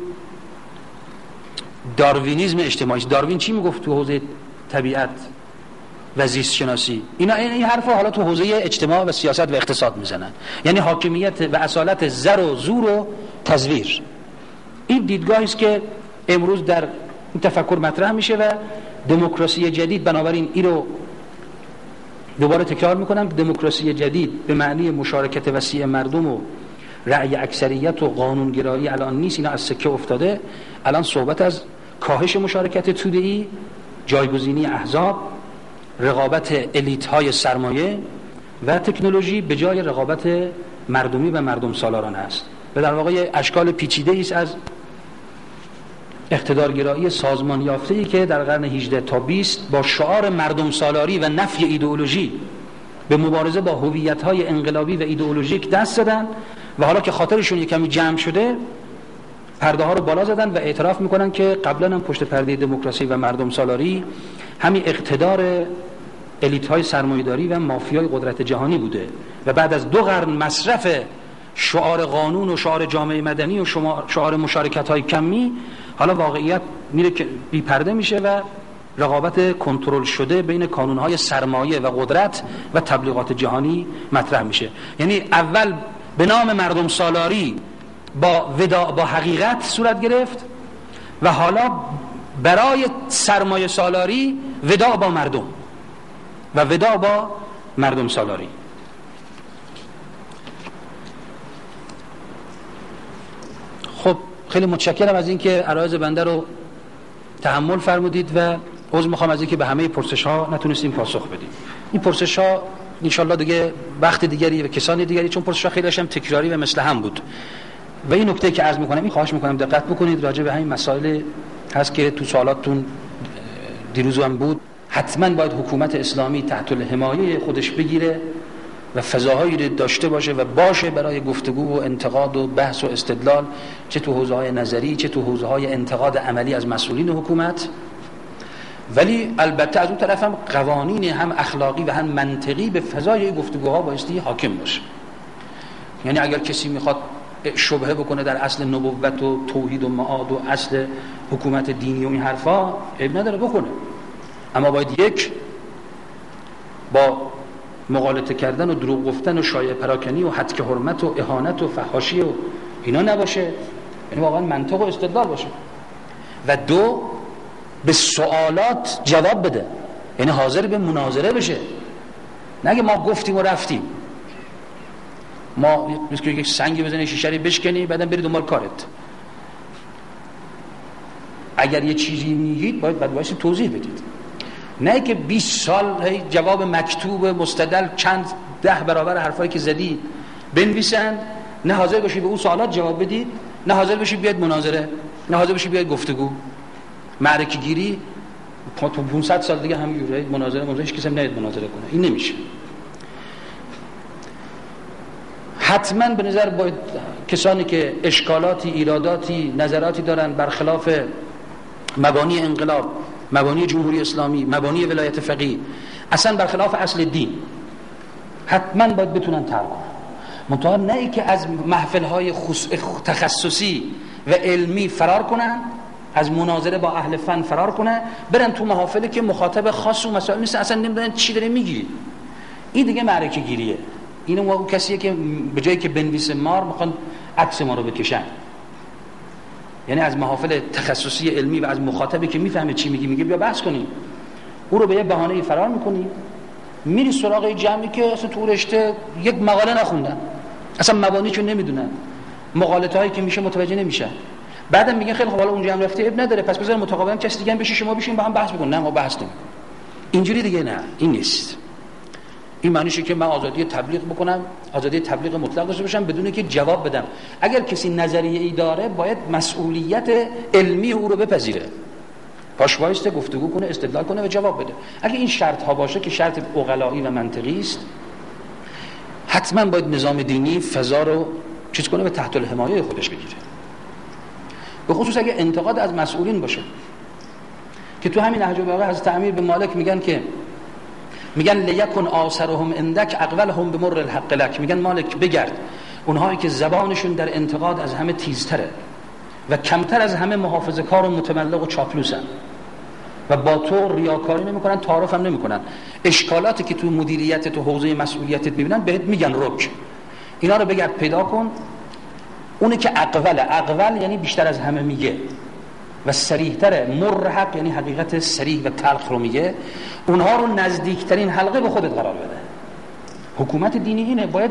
داروینیسم اجتماعی. داروین چی میگفت تو حوزه طبیعت و زیست شناسی؟ اینا این حرفا حالا تو حوزه اجتماع و سیاست و اقتصاد میزنن، یعنی حاکمیت و اصالت زر و زور و تزویر. این دیدگاهی است که امروز در این تفکر مطرح میشه و دموکراسی جدید، بنابراین این رو دوباره تکرار میکنم، دموکراسی جدید به معنی مشارکت وسیع مردم و رأی اکثریت و قانونگرایی الان نیست، اینا از سکه افتاده. الان صحبت از کاهش مشارکت توده‌ای، جایگزینی احزاب، رقابت الیت های سرمایه و تکنولوژی به جای رقابت مردمی و مردم سالارانه است و در واقع اشکال پیچیده است از اقتدارگرایی سازمان یافته‌ای که در قرن 18 تا 20 با شعار مردم سالاری و نفی ایدئولوژی به مبارزه با هویت‌های انقلابی و ایدئولوژیک دست دادن و حالا که خاطرشون یک کمی جمع شده پرده ها رو بالا زدن و اعتراف میکنن که قبلا هم پشت پرده دموکراسی و مردم سالاری همین اقتدار الیت های سرمایه‌داری و مافیای قدرت جهانی بوده و بعد از 2 قرن مصرف شعار قانون و شعار جامعه مدنی و شعار مشارکت های کمی، حالا واقعیت میره که بی پرده میشه و رقابت کنترل شده بین کانونهای سرمایه و قدرت و تبلیغات جهانی مطرح میشه. یعنی اول به نام مردم سالاری با وداع با حقیقت صورت گرفت و حالا برای سرمایه سالاری وداع با مردم و وداع با مردم سالاری. خب خیلی متشکرم از اینکه عرایض بنده رو تحمل فرمودید و عذر میخوام از اینکه به همه پرسش ها نتونستیم پاسخ بدیم. این پرسش ها انشالله دیگه وقت دیگری و کسان دیگری، چون پرسش ها خیلی هم تکراری و مثل هم بود و این نکته که عرض میکنم، این خواهش میکنم دقت بکنید راجع به همین مسائل هست که تو سوالاتتون دیروز هم بود. حتما باید حکومت اسلامی تحت الحمایه خودش بگیره و فضاهایی داشته باشه و باشه برای گفتگو و انتقاد و بحث و استدلال، چه تو حوزه‌های نظری چه تو حوزه‌های انتقاد عملی از مسئولین حکومت. ولی البته از اون طرف هم قوانین هم اخلاقی و هم منطقی به فضای گفتگوها بایستی حاکم باشه. یعنی اگر کسی میخواد شبهه بکنه در اصل نبوت و توحید و معاد و اصل حکومت دینی و این حرفا، عیب نداره بکنه، اما باید یک با مغالطه کردن و دروغ گفتن و شایعه پراکنی و هتک حرمت و اهانت و فحاشی و اینا نباشه، یعنی واقعا منطق و استدلال باشه. و 2 به سوالات جواب بده، یعنی حاضر به مناظره بشه، نگه ما گفتیم و رفتیم. ما مثل یک سنگی بزنی شیشه رو بشکنی بعدم بری دنبال کارت. اگر یه چیزی میگید باید توضیح بدید، نه که 20 سال جواب مکتوب مستدل چند 10 برابر حرفایی که زدی بنویسن، نه حاضر باشید به اون سوالات جواب بدید، نه حاضر باشید بیاید مناظره، نه حاضر باشید بیاید گفتگو. معرکه گیری 500 سال دیگه همینجوریه، مناظره هیچ کسی هم نمیاد مناظره کنه، این نمیشه. حتما به نظر باید کسانی که اشکالاتی، ایراداتی، نظراتی دارن برخلاف مبانی انقلاب، مبانی جمهوری اسلامی، مبانی ولایت فقیه، اصلا برخلاف اصل دین، حتما باید بتونن طرح کنن. منتها نه ای که از محفل‌های تخصصی و علمی فرار کنن، از مناظره با اهل فن فرار کنن، برن تو محافلی که مخاطب خاص و مسائل نیست، اصلا نمیدونن چی داره میگی. این دیگه معرکه گیریه. اینو اون کسیه که به جایی که بنویسه مار میخوان عکس ما رو بکشن. یعنی از محافل تخصصی علمی و از مخاطبی که میفهمه چی میگه بیا بحث کنیم، او رو به یه بهانه‌ای فرار میکنی، میری سراغ جمعی که اصلا تو رشته یک مقاله نخوندن، اصلا مبانیشو نمیدونن، مقالطه هایی که میشه متوجه نمیشن، بعدم میگن خیلی خب حالا اونجا هم رفته اب نداره پس بذار متقابلا کسی دیگه هم بشه، شما بشین با هم بحث بکنیم. نه ما بحث نمی‌کنیم. اینجوری دیگه نه، این نیست. این معنیشه که من آزادی تبلیغ بکنم، آزادی تبلیغ مطلق داشته باشم بدون که جواب بدم. اگر کسی نظریه ای داره باید مسئولیت علمی او رو بپذیره، باش وایسته گفتگو کنه، استدلال کنه و جواب بده. اگه این شرط ها باشه که شرط عقلایی و منطقی است، حتما باید نظام دینی فضا رو چیز کنه و تحت الحمایه خودش بگیره. به خصوص اگه انتقاد از مسئولین باشه که تو همین نهج البلاغه حضرت امیر به مالک میگن لیکن آثرهم عندک اقولهم بمر الحق لک، میگن مالک بگرد اونهایی که زبانشون در انتقاد از همه تیزتره و کمتر از همه محافظه‌کار و متملق و چاپلوسن و با تو ریاکاری نمیکنن، تعارف هم نمیکنن، اشکالاتی که تو مدیریت تو حوزه مسئولیتت میبینن بهت میگن رک، اینا رو بگرد پیدا کن، اونه که اقول یعنی بیشتر از همه میگه و صریح‌تره، مر حق یعنی حقیقت صریح و تلخ رو میگه، اونها رو نزدیکترین حلقه به خودت قرار بده. حکومت دینی اینه، باید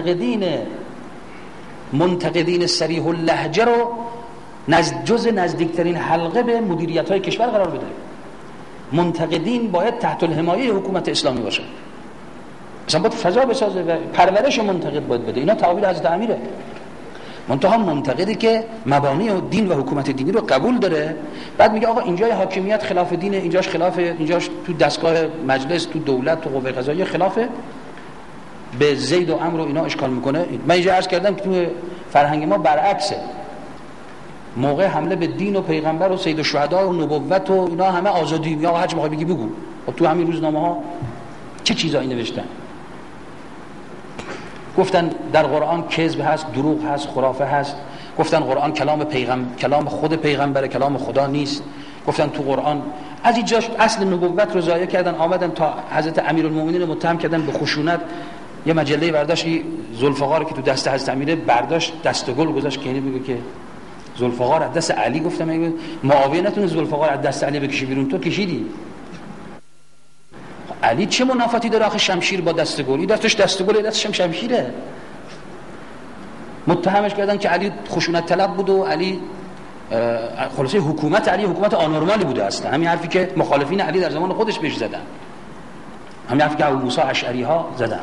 منتقدین صریح اللهجه رو جز نزدیکترین حلقه به مدیریت‌های کشور قرار بده. منتقدین باید تحت الحمایه حکومت اسلامی باشه، مثلا باید فضا بسازه و پرورش منتقد باید بده. اینا تعابیر حضرت امیره. منتها منتقدی که مبانی و دین و حکومت دینی رو قبول داره، بعد میگه آقا اینجای حاکمیت خلاف دینه، اینجاش خلافه، اینجاش تو دستگاه مجلس، تو دولت، تو قوه قضاییه خلافه، به زید و عمرو اینا اشکال میکنه. من اینجا عرض کردم که تو فرهنگ ما برعکسه، موقع حمله به دین و پیغمبر و سید الشهدا و نبوت و اینا همه آزادی، یا هر چی میخوای بگی بگو. تو همین روزنامه ها چه چیزایی نوشتن؟ گفتن در قرآن کذب هست، دروغ هست، خرافه هست. گفتن قرآن کلام خود پیغمبره، کلام خدا نیست. گفتن تو قرآن از این جاش اصل نبوت رو ضایع کردن، آمدن تا حضرت امیرالمومنین متهم کردن به خشونت. یه مجله برداشت ذوالفقار که تو دست حضرت امیره برداشت دست گل گذاشت که یعنی میگه که ذوالفقار از دست علی. گفتم معاویه نتونه ذوالفقار از دست علی بکشی بیرون، تو کشیدی. علی چه منافاتی داره آخه شمشیر با دست گلی؟ دستش دست گل، دستش شمشیره. متهمش کردن که علی خشونت طلب بود و علی خلاصه حکومت علی حکومت آنورمالی بوده اصلا. همین حرفی که مخالفین علی در زمان خودش بهش زدن، همین حرفی که ابو موسی اشعری ها زدن.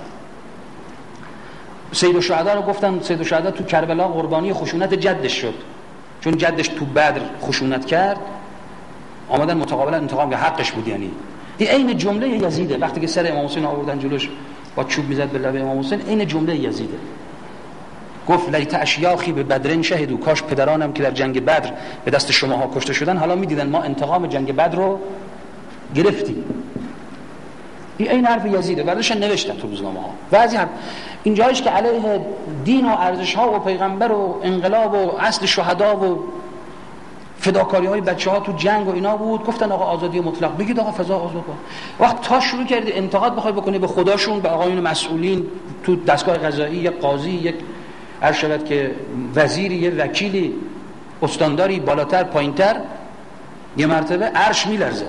سید الشهدا رو گفتن سید الشهدا تو کربلا قربانی خشونت جدش شد، چون جدش تو بدر خشونت کرد، آمدن متقابلا انتقام، که حقش بود. یعنی این جمله یزیده وقتی که سر امام حسین آوردن جلوش با چوب میزد به لبه امام حسین، این جمله یزیده. گفت لیت اشیاخی به بدرین شهدو، کاش پدرانم که در جنگ بدر به دست شماها کشته شدن حالا میدیدن ما انتقام جنگ بدر رو گرفتیم. این حرف یزیده، بعدش نوشتن تو روزنامه ها. بعضی هم اینجایش که علیه دین و ارزش ها و پیغمبر و انقلاب و اصل شهدا و فداکاری های بچه ها تو جنگ و اینا بود، گفتن آقا آزادی مطلق، بگید آقا فضا آزاد کن. وقت تا شروع کردی انتقاد بخوای بکنی به خداشون، به آقایون مسئولین تو دستگاه قضایی، یک قاضی، یک هر شود که وزیری، یک وکیلی، استانداری، بالاتر پایینتر، یه مرتبه عرش میلرزه.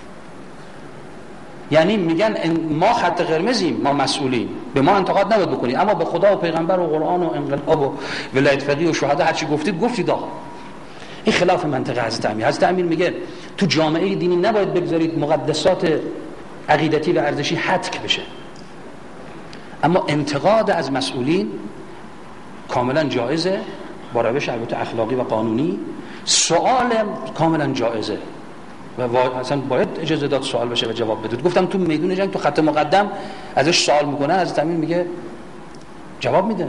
یعنی میگن ما خط قرمزیم، ما مسئولین، به ما انتقاد نباید بکنید، اما به خدا و پیغمبر و قرآن و انقلاب و ولایت فقیه و شهدا هر چی گفتید آقا. این خلاف منطق حضرت امیر. حضرت امیر میگه تو جامعه دینی نباید بگذارید مقدسات عقیدتی و ارزشی هتک بشه، اما انتقاد از مسئولین کاملا جایزه، با روش البته اخلاقی و قانونی. سوال کاملا جایزه و اصلا باید اجازه داد سوال بشه و جواب بده. گفتم تو میدون جنگ تو خط مقدم ازش سوال میکنه، حضرت امیر میگه جواب میده.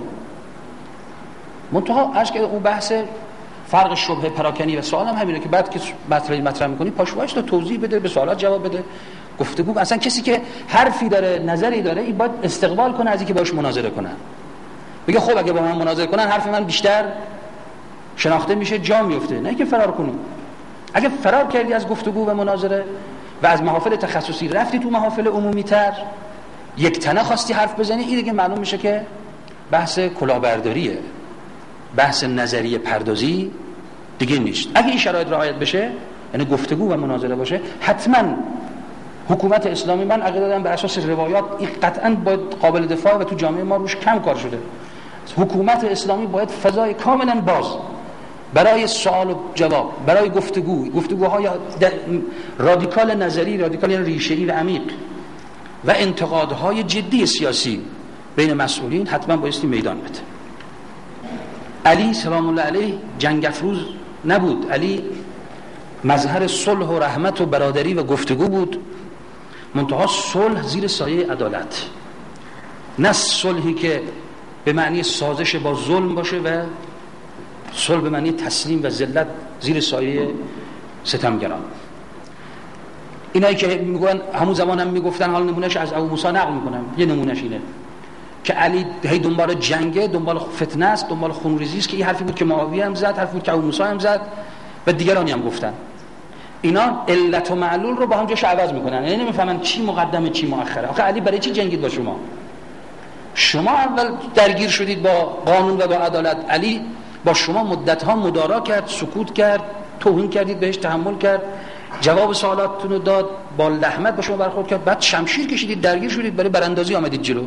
منتها عرض که اون بحث فرق شبهه پراکنی و سوال هم همینه که بعد که مطرح میکنی پاشوهاش تو توضیح بده، به سوالات جواب بده، گفتگو. اصلا کسی که حرفی داره، نظری داره، این باید استقبال کنه از اینکه باش مناظره کنن. بگه خب اگه با من مناظره کنن حرف من بیشتر شناخته میشه، جا میفته، نه که فرار کنی. اگه فرار کردی از گفتگو و مناظره و از محافل تخصصی رفتی تو محافل عمومی تر، یک تنه خواستی حرف بزنی، این دیگه معلوم میشه که بحث کلاهبرداریه، بحث نظریه پردازی دیگه نیست. اگه این شرایط رعایت بشه، یعنی گفتگو و مناظره باشه، حتما حکومت اسلامی، من عقیده دارم بر اساس روایات این قطعا باید قابل دفاع و تو جامعه ما روش کم کار شده. حکومت اسلامی باید فضای کاملا باز برای سوال و جواب، برای گفتگوهای رادیکال نظری، رادیکال یعنی ریشه‌ای و عمیق، و انتقادهای جدی سیاسی بین مسئولین حتما بایستی میدان بده. علی سلام الله علیه جنگ افروز نبود، علی مظهر صلح و رحمت و برادری و گفتگو بود، منتها صلح زیر سایه عدالت، نه صلحی که به معنی سازش با ظلم باشه و صلح به معنی تسلیم و ذلت زیر سایه ستمگران. اینایی که میگن همون زمان هم میگفتن، حالا نمونهش از ابو موسی نقل میکنم، یه نمونهش اینه که علی هی دنبال جنگه، دنبال فتنه است، دنبال خونریزی است، که این حرفی بود که معاویه هم زد، حرفی بود که ابو موسی هم زد و دیگرانی هم گفتن. اینا علت و معلول رو با هم جاش عوض میکنن، یعنی نمیفهمن چی مقدمه چی مؤخره. آخه علی برای چی جنگید با شما؟ شما اول درگیر شدید با قانون و با عدالت، علی با شما مدت‌ها مدارا کرد، سکوت کرد، توهین کردید بهش، تحمل کرد، جواب سوالاتتون رو داد، با لحمت با شما برخورد کرد، بعد شمشیر کشیدید، درگیر شدید، برای براندازی آمدید جلو.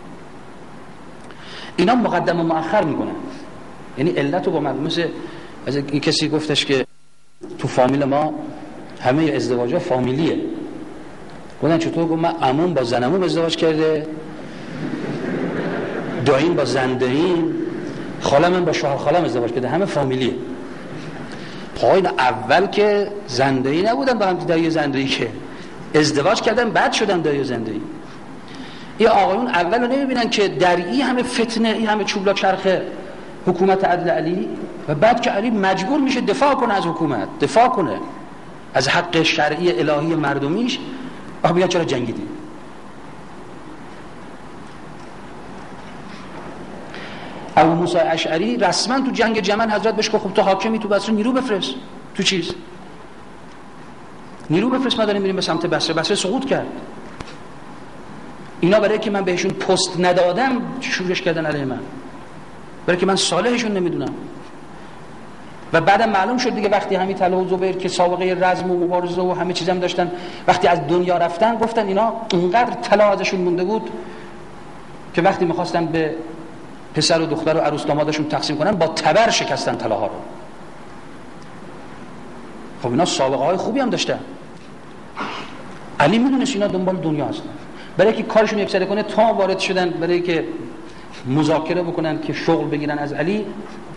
اینا مقدم و مؤخر میکنن. یعنی علت رو با مردم، مثل از این کسی گفتش که تو فامیل ما همه ازدواج‌ها فامیلیه. گفتن چطور؟ گفت من عموم با زنمون ازدواج کرده، داییم با زنداییم، خالم با شوهر خالم ازدواج کرده، همه فامیلیه. پایین اول که زندایی نبودن با هم دایی زندایی، که ازدواج کردن بعد شدن دایی زندایی. این آقایون اول رو نمیبینن که در این همه فتنه، این همه چوبلا چرخ حکومت عدل علی، و بعد که علی مجبور میشه دفاع کنه از حکومت، دفاع کنه از حق شرعی الهی مردمیش، میگن چرا جنگیدی؟ ابو موسی اشعری رسما تو جنگ جمل حضرت بهش گفت خب تو حاکمی تو بصره، نیرو بفرست. تو چیز نیرو بفرست، ما داریم میریم به سمت بصره. بصره سقوط کرد. اینا برای که من بهشون پست ندادم شورش کردن علیه من، برای که من صالحشون نمیدونم. و بعدم معلوم شد دیگه وقتی همین طلحه و زبیر که سابقه رزم و مبارزه و همه چیزام داشتن، وقتی از دنیا رفتن گفتن اینا اونقدر طلا ازشون مونده بود که وقتی می‌خواستن به پسر و دختر و عروس دامادشون تقسیم کنن با تبر شکستن طلاها رو. خب اینا سابقه های خوبی هم داشتن. علی میدونست اینا دنبال دنیا هستن، برای که کارشون یکسره کنه تا وارد شدن برای که مذاکره بکنن که شغل بگیرن از علی.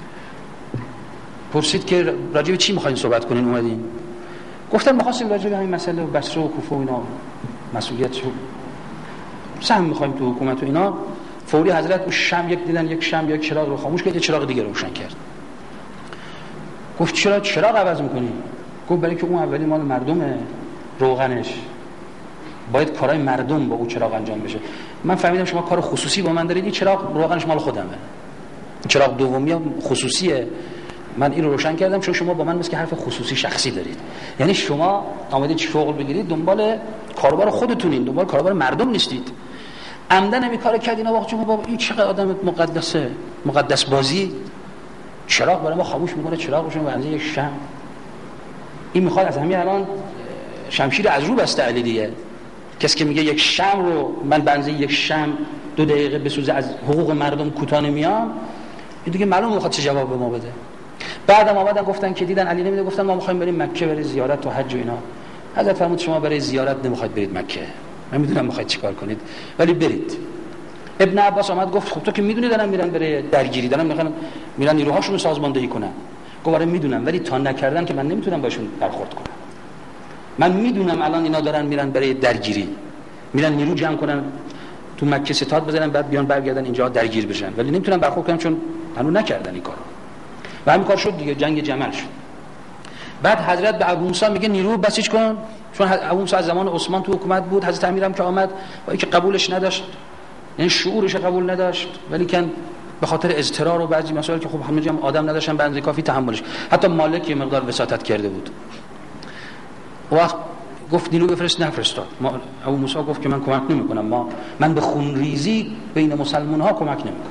پرسید که راجع به چی میخواین صحبت کنین اومدین؟ گفتن میخواستیم راجع به همین مسئله بصره و کوفه و اینا مسئولیت شو سهم میخوایم تو حکومت و اینا. فوری حضرت اون شم یک شم یک چراغ رو خاموش کرد، یک چراغ دیگه رو روشن کرد. گفت چرا چراغ عوض میکنی؟ گفت برای که اون اولی مال مردمه، روغنش باید کارهای مردم با اون چراغ انجام بشه. من فهمیدم شما کار خصوصی با من دارید، این چراغ روغنش مال خودمه، چراغ دومی هم خصوصیه، من این رو روشن کردم چون شما با من مثل که حرف خصوصی شخصی دارید. یعنی شما آمدید شغل بگیرید، دنبال کاروبار خودتونین، دنبال کاروبار مردم نیستید. عمدن همین کارو کردین آقا چون بابا این چقدر آدم مقدسه، مقدس بازی، چراغ برای ما خاموش میکنه، چراغشون به اندازه یک شمع. این میخواد از همین الان شمشیر از رو بسته علی دیگه. کسی که میگه یک شمع رو من به اندازه یک شمع 2 دقیقه بسوزه از حقوق مردم کوتاه نمیام، این دیگه معلومه میخواد چه جواب به ما بده. بعدم اومدن گفتن که دیدن علی نمیده، گفتن ما میخوایم بریم مکه برای زیارت و حج و اینا. حضرت فرمود شما برای زیارت نمیخواید برید مکه، من میدونم میخواید چیکار کنید ولی برید. ابن عباس آمد گفت خب تو که میدونی دارن میرن برای درگیری، دارن میرن نیروهاشون رو سازماندهی کنن. گفت آره میدونم ولی تا نکردن که من نمیتونم باشون برخورد کنم. من میدونم الان اینا دارن میرن برای درگیری، میرن نیرو جمع کنن تو مکه ستاد بزنن بعد بیان برگردن اینجا درگیر بشن، ولی نمیتونم برخورد کنم چون هنوز نکردن این کارو. و همین کار شد دیگه، جنگ جمل شد. بعد حضرت به ابو موسی میگه نیرو بسیج کن، چون ابو موسی از زمان عثمان تو حکومت بود. حضرت امیرم که آمد با اینکه قبولش نداشت، یعنی شعورش قبول نداشت، ولی کن به خاطر اضطرار و بعضی مسائل که خب همه جا آدم نداشتن به اندازه کافی تحملش، حتی مالک یه مقدار وساطت کرده بود. وقت گفت نیرو بفرست، نفرستاد. ابو موسی گفت که من کمک نمیکنم، من به خونریزی بین مسلمان ها کمک نمیکنم.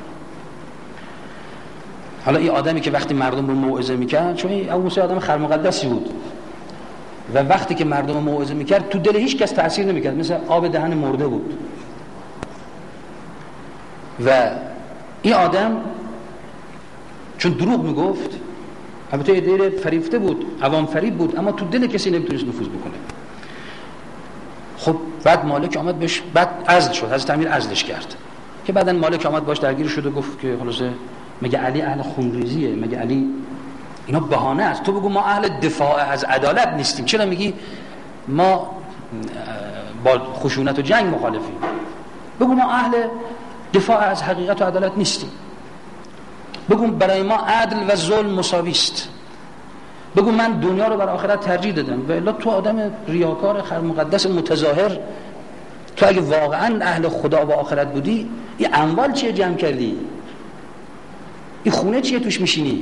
حالا این آدمی که وقتی مردم رو موعظه میکرد، چون ابو موسی آدم خرمقدسی بود و وقتی که مردم رو موعظه میکرد تو دل هیچ کس تأثیر نمیکرد، مثل آب دهن مرده بود. و این آدم چون دروغ میگفت، البته یه دیر فریفته بود، عوام فریب بود، اما تو دل کسی نمیتونست نفوذ بکنه. خب بعد مالک آمد بهش، بعد عزل شد، حضرت امیر عزلش کرد که بعدن مالک آمد باش درگیر شد و گفت که خلاصه مگه علی اهل خونریزیه؟ مگه علی اینا بهانه است؟ تو بگو ما اهل دفاع از عدالت نیستیم، چرا میگی ما با خشونت و جنگ مخالفیم؟ بگو ما اهل دفاع از حقیقت و عدالت نیستیم. بگو برای ما عدل و ظلم مساوی است. بگو من دنیا رو بر آخرت ترجیح دادم. و الا تو آدم ریاکار خرمقدس متظاهر، تو اگه واقعا اهل خدا و آخرت بودی این اموال چیه جمع کردی؟ این خونه چیه توش میشینی؟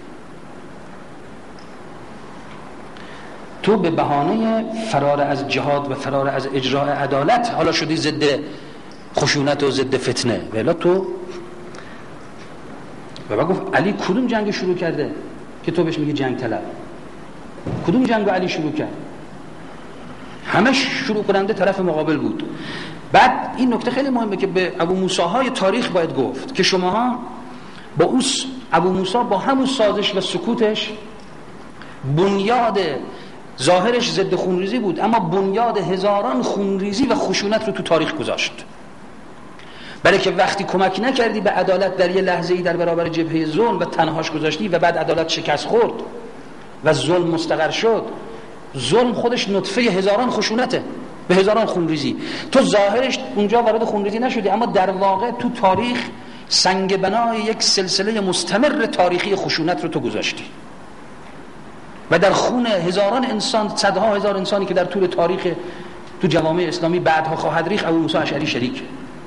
تو به بهانه فرار از جهاد و فرار از اجراء عدالت حالا شدی ضد خشونت و ضد فتنه. و الا تو و بعد گفت علی کدوم جنگ شروع کرده که تو بهش میگی جنگ طلب؟ کدوم جنگ علی شروع کرد؟ همش شروع کننده طرف مقابل بود. بعد این نکته خیلی مهمه که به ابو موسی های تاریخ باید گفت که شماها با ابو موسی با همون سازش و سکوتش، بنیاد ظاهرش ضد خونریزی بود اما بنیاد هزاران خونریزی و خشونت رو تو تاریخ گذاشت. برای که وقتی کمک نکردی به عدالت در یه لحظه‌ای در برابر جبهه ظلم و تنهاش گذاشتی و بعد عدالت شکست خورد و ظلم مستقر شد، ظلم خودش نطفه هزاران خشونته به هزاران خونریزی. تو ظاهرش اونجا وارد خونریزی نشدی اما در واقع تو تاریخ سنگ بنای یک سلسله مستمر تاریخی خشونت رو تو گذاشتی و در خون هزاران انسان، صدها هزار انسانی که در طول تاریخ تو جوامع اسلامی بعدها خواهد ریخت، ابو موسی اشعری شریک.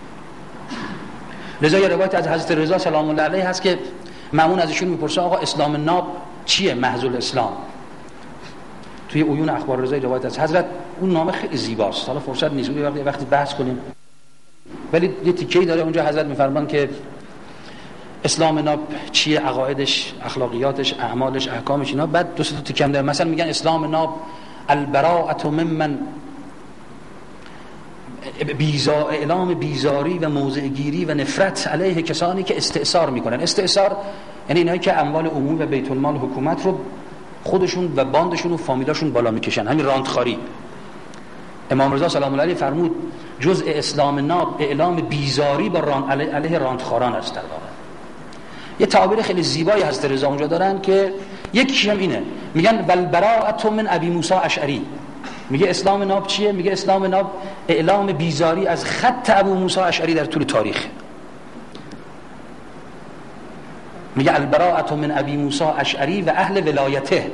لذا یه روایت از حضرت رضا سلام الله علیه هست که مأمون از ایشون میپرسه آقا اسلام ناب چیه؟ محض الاسلام. توی عیون اخبار رضا روایت از حضرت، اون نامه خیلی زیباست، حالا فرصت نیست وقتی بحث کنیم، ولی یه تیکه‌ای داره اونجا حضرت میفرمان که اسلام ناب چیه، عقایدش، اخلاقیاتش، اعمالش، احکامش، اینا. بعد دو سه تا تیکه داره، مثلا میگن اسلام ناب البراءة ممن اعلام بیزاری و موضع گیری و نفرت علیه کسانی که استئثار میکنن. استئثار یعنی اینایی که اموال عمومی و بیت المال حکومت رو خودشون و باندشون و فامیلاشون بالا میکشن، همین راندخاری. امام رضا سلام الله علیه فرمود جزء اسلام ناب اعلام بیزاری با علیه راندخاران است. در واقع یه تعبیر خیلی زیبایی حضرت رضا اونجا دارن که یکیش هم اینه، میگن والبراءة من ابی موسی اشعری. میگه اسلام ناب چیه؟ میگه اسلام ناب اعلام بیزاری از خط ابو موسی اشعری در طول تاریخ. میگه البراءة من ابی موسی اشعری و اهل ولایته،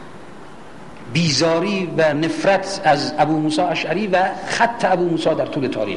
بیزاری و نفرت از ابو موسی اشعری و خط ابو موسی در طول تاریخ.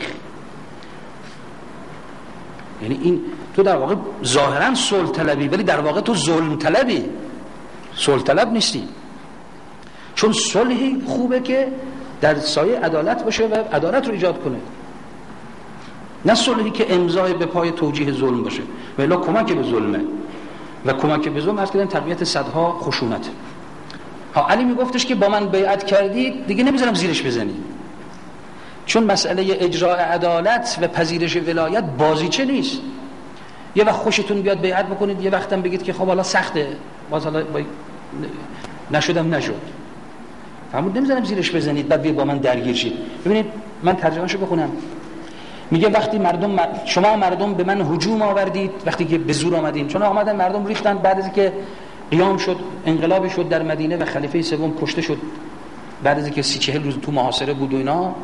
یعنی این تو در واقع ظاهرا صلح طلبی ولی در واقع تو ظلم طلبی، صلح طلب نیستی. چون صلحی خوبه که در سایه عدالت باشه و عدالت رو ایجاد کنه، نه صلحی که امضای به پای توجیه ظلم باشه و الا کمک به ظلمه و کمک به ظلم از کردن تقویت صدها خشونت. ها علی میگفتش که با من بیعت کردید دیگه نمیذارم زیرش بزنید، چون مسئله اجرای عدالت و پذیرش ولایت بازیچه نیست. یه وقت خوشتون بیاد بیعت بکنید، یه وقتم بگید که خب حالا سخته، باز حالا نشدم نشد. فرمود نمیذارم زیرش بزنید بعد با من درگیر شید. ببینید من ترجمهشو بخونم. میگه وقتی شما مردم به من هجوم آوردید، وقتی که به زور آمدین، چون آمدن مردم ریختن بعد از اینکه قیام شد، انقلابی شد در مدینه و خلیفه سوم کشته شد، بعد از اینکه 30-40 روز تو محاصره بود و اینا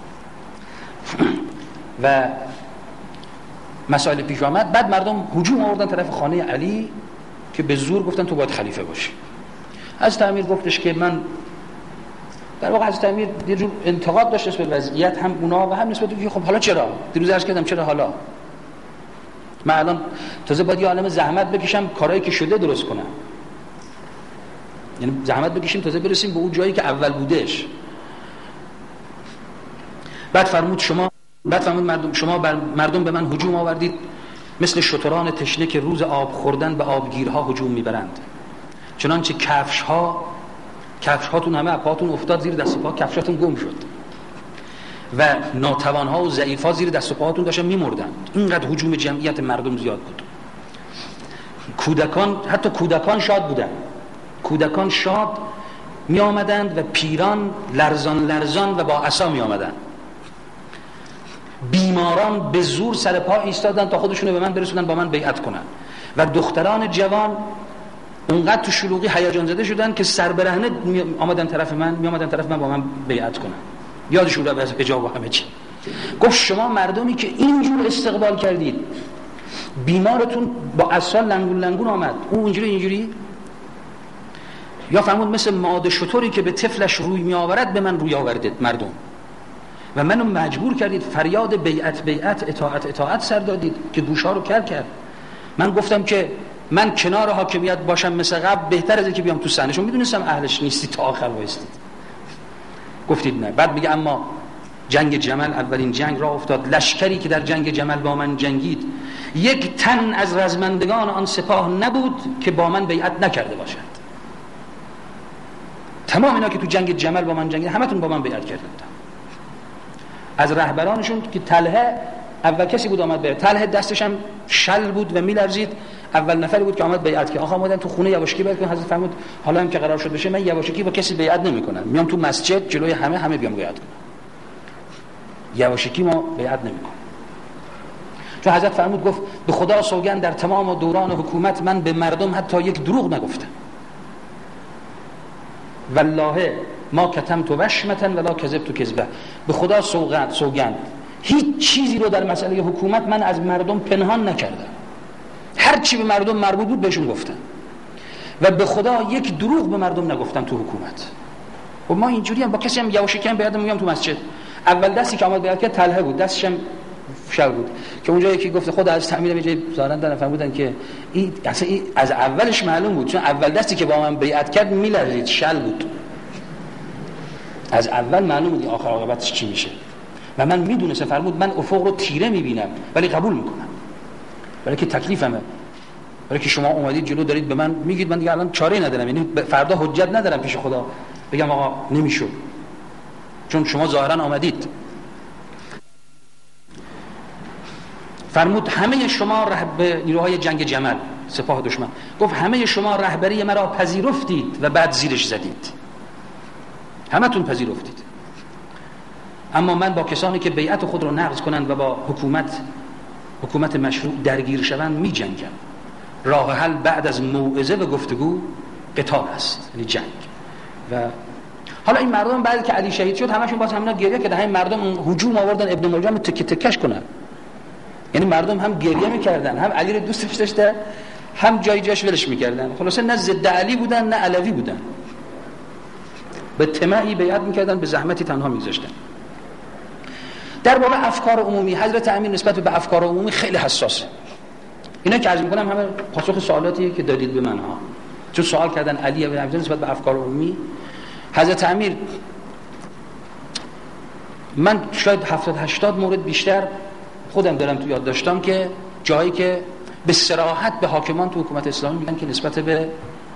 و مسائل پیش آمد، بعد مردم هجوم آوردن طرف خانه علی که به زور گفتن تو باید خلیفه باشی. از امیر گفتش که من در واقع از امیر یه جور انتقاد داشت نسبت به وضعیت، هم اونا و هم نسبت به خب حالا چرا؟ دیروز عرض کردم چرا حالا؟ من الان تازه باید یه عالمه زحمت بکشم کارهایی که شده درست کنم. یعنی زحمت بکشیم تازه برسیم به اون جایی که اول بودش. بعد فرمود مردم به من هجوم آوردید مثل شتران تشنه که روز آب خوردن به آبگیرها هجوم میبرند. چنانچه کفش‌هاتون همه پاتون افتاد زیر دست و پا، کفشاتون گم شد و ناتوان‌ها و ضعیف‌ها زیر دست و پاهاتون داشتن می‌مردند. اینقدر هجوم جمعیت مردم زیاد بود. حتی کودکان شاد بودند. کودکان شاد می آمدند و پیران لرزان و با عصا می آمدند. بیماران به زور سر پا ایستادند تا خودشونو به من برسونن با من بیعت کنن و دختران جوان اونقدر تو شلوغی هیجان زده شدن که سر برهنه می آمدن طرف من با من بیعت کنن. یادشون رو از حجاب و همه چی. گفت شما مردمی که اینجور استقبال کردید، بیمارتون با عصا لنگون آمد، اون اینجوری یا فرمود مثل ماده شطوری که به طفلش روی می آورد به من روی آوردید مردم و منو مجبور کردید فریاد بیعت اطاعت سر دادید که گوشها رو کرد. من گفتم که من کنار حاکمیت باشم مثل قبل بهتر از اینکه بیام تو صحنه، چون میدونستم اهلش نیستی تا آخر وایستید. گفتید نه. بعد میگه اما جنگ جمل اولین جنگ را افتاد، لشکری که در جنگ جمل با من جنگید یک تن از رزمندگان آن سپاه نبود که با من بیعت نکرده باشد. تمام اینا که تو جنگ جمل با من جنگیدن همتون با من بیعت کرده بودن. از رهبرانشون که طلحه اول کسی بود آمد بیعت. طلحه دستش هم شل بود و میلرزید، اول نفری بود که آمد بیعت کرد. آقا اومدن تو خونه یواشکی بیعت کردن. حضرت فرمود حالا هم که قرار شد بشه من یواشکی با کسی بیعت نمی‌کنم، میام تو مسجد جلوی همه بیام بیعت کنم. یواشکی ما بیعت نمی‌کنیم. چون حضرت فرمود گفت به خدا سوگند در تمام دوران حکومت من به مردم حتی یک دروغ نگفتم. والله ما کتمت وشمتا ولا کذبت کذبه. به خدا سوگند هیچ چیزی رو در مسئله حکومت من از مردم پنهان نکردم. هر چی به مردم مربوط بود بهشون گفتم و به خدا یک دروغ به مردم نگفتم تو حکومت. و ما اینجوری هم با کسی هم یواشکی هم بیعت میگم تو مسجد. اول دستی که آمد بیعت کرد طلحه بود، دستش هم شل بود که اونجا یکی گفت خود از تعمیر به جای زارن دارن فرمودن که این اصلا این از اولش معلوم بود، چون اول دستی که با من بیعت کرد میلرزید، شل بود. از اول معلوم بود آخر عاقبتش چی میشه و من میدونستم. فرمود من افق رو تیره میبینم ولی قبول میکنم، ولی که تکلیفمه، ولی که شما اومدید جلو دارید به من میگید من دیگه الان چاره‌ای ندارم، یعنی فردا حجت ندارم پیش خدا بگم آقا نمیشد، چون شما ظاهرا آمدید. فرمود همه شما به نیروهای جنگ جمل سپاه دشمن گفت همه شما رهبری مرا پذیرفتید و بعد زیرش زدید، همتون پذیرفتید، اما من با کسانی که بیعت خود را نقض کنند و با حکومت مشروع درگیر شوند می جنگم. راه حل بعد از موعظه و گفتگو قتال است، یعنی جنگ. و حالا این مردم بعد که علی شهید شد همشون باز همینا گریه کردن، همین مردم هجوم آوردن ابن ملجم تکه تکش کنن. یعنی مردم هم گریه میکردن، هم علی رو دوستش داشته، هم جای جاش ولش میکردن. خلاصه نه ضد علی بودن نه علوی بودن، به طمعی بیعت میکردن، به زحمتی تنها میگذاشتن. در باب افکار عمومی حضرت امیر نسبت به افکار عمومی خیلی حساسه. اینا که عرض میکنم همه پاسخ سوالاتیه که دادید به من ها، چون سوال کردن علی و ابن نسبت به افکار عمومی. حضرت امیر من شاید 70-80 مورد بیشتر خودم دارم تو یاد داشتم که جایی که به صراحت به حاکمان تو حکومت اسلامی میگن که نسبت به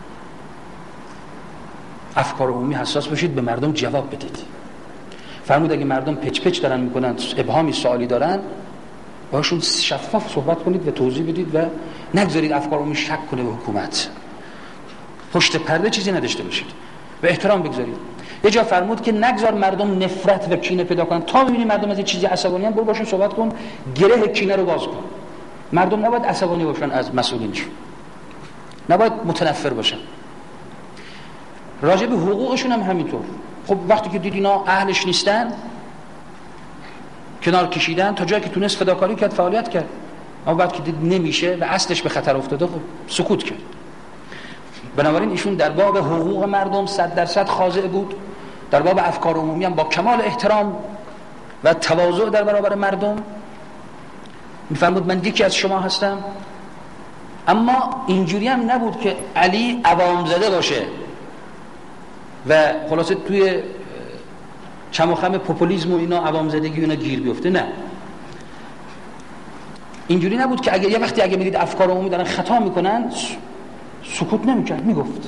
افکار عمومی حساس باشید، به مردم جواب بدید. فرمود اگه مردم پچ دارن میکنن، ابهامی سوالی دارن، باشون شفاف صحبت کنید و توضیح بدید و نگذارید افکار عمومی شک کنه به حکومت. پشت پرده چیزی نداشته باشید و احترام بگذارید. یه جا فرمود که نگذار مردم نفرت و کینه پیدا کنن، تا میبینی مردم از این چیزی عصبانیان برو باشون صحبت کن، گره کینه رو باز کن. مردم نباید عصبانی باشن از مسئولینشون، نباید متنفر باشن. راجع به حقوقشون هم همینطور. خب وقتی که دید اینا اهلش نیستن کنار کشیدن، تا جایی که تونست فداکاری کرد، فعالیت کرد. اما بعد که دید نمیشه و اصلش به خطر افتاده، خب سکوت کرد. بنابراین ایشون در باب حقوق مردم 100% خاضع بود، در باب افکار عمومی هم با کمال احترام و تواضع در برابر مردم میفرمود من یکی از شما هستم. اما اینجوری هم نبود که علی عوام زده باشه و خلاصه توی چم و خم پوپولیسم و اینا عوام زدگی اینا گیر بیفته. نه، اینجوری نبود که اگه یه وقتی اگه میدید افکار عمومی دارن خطا میکنن سکوت نمیکرد، میگفت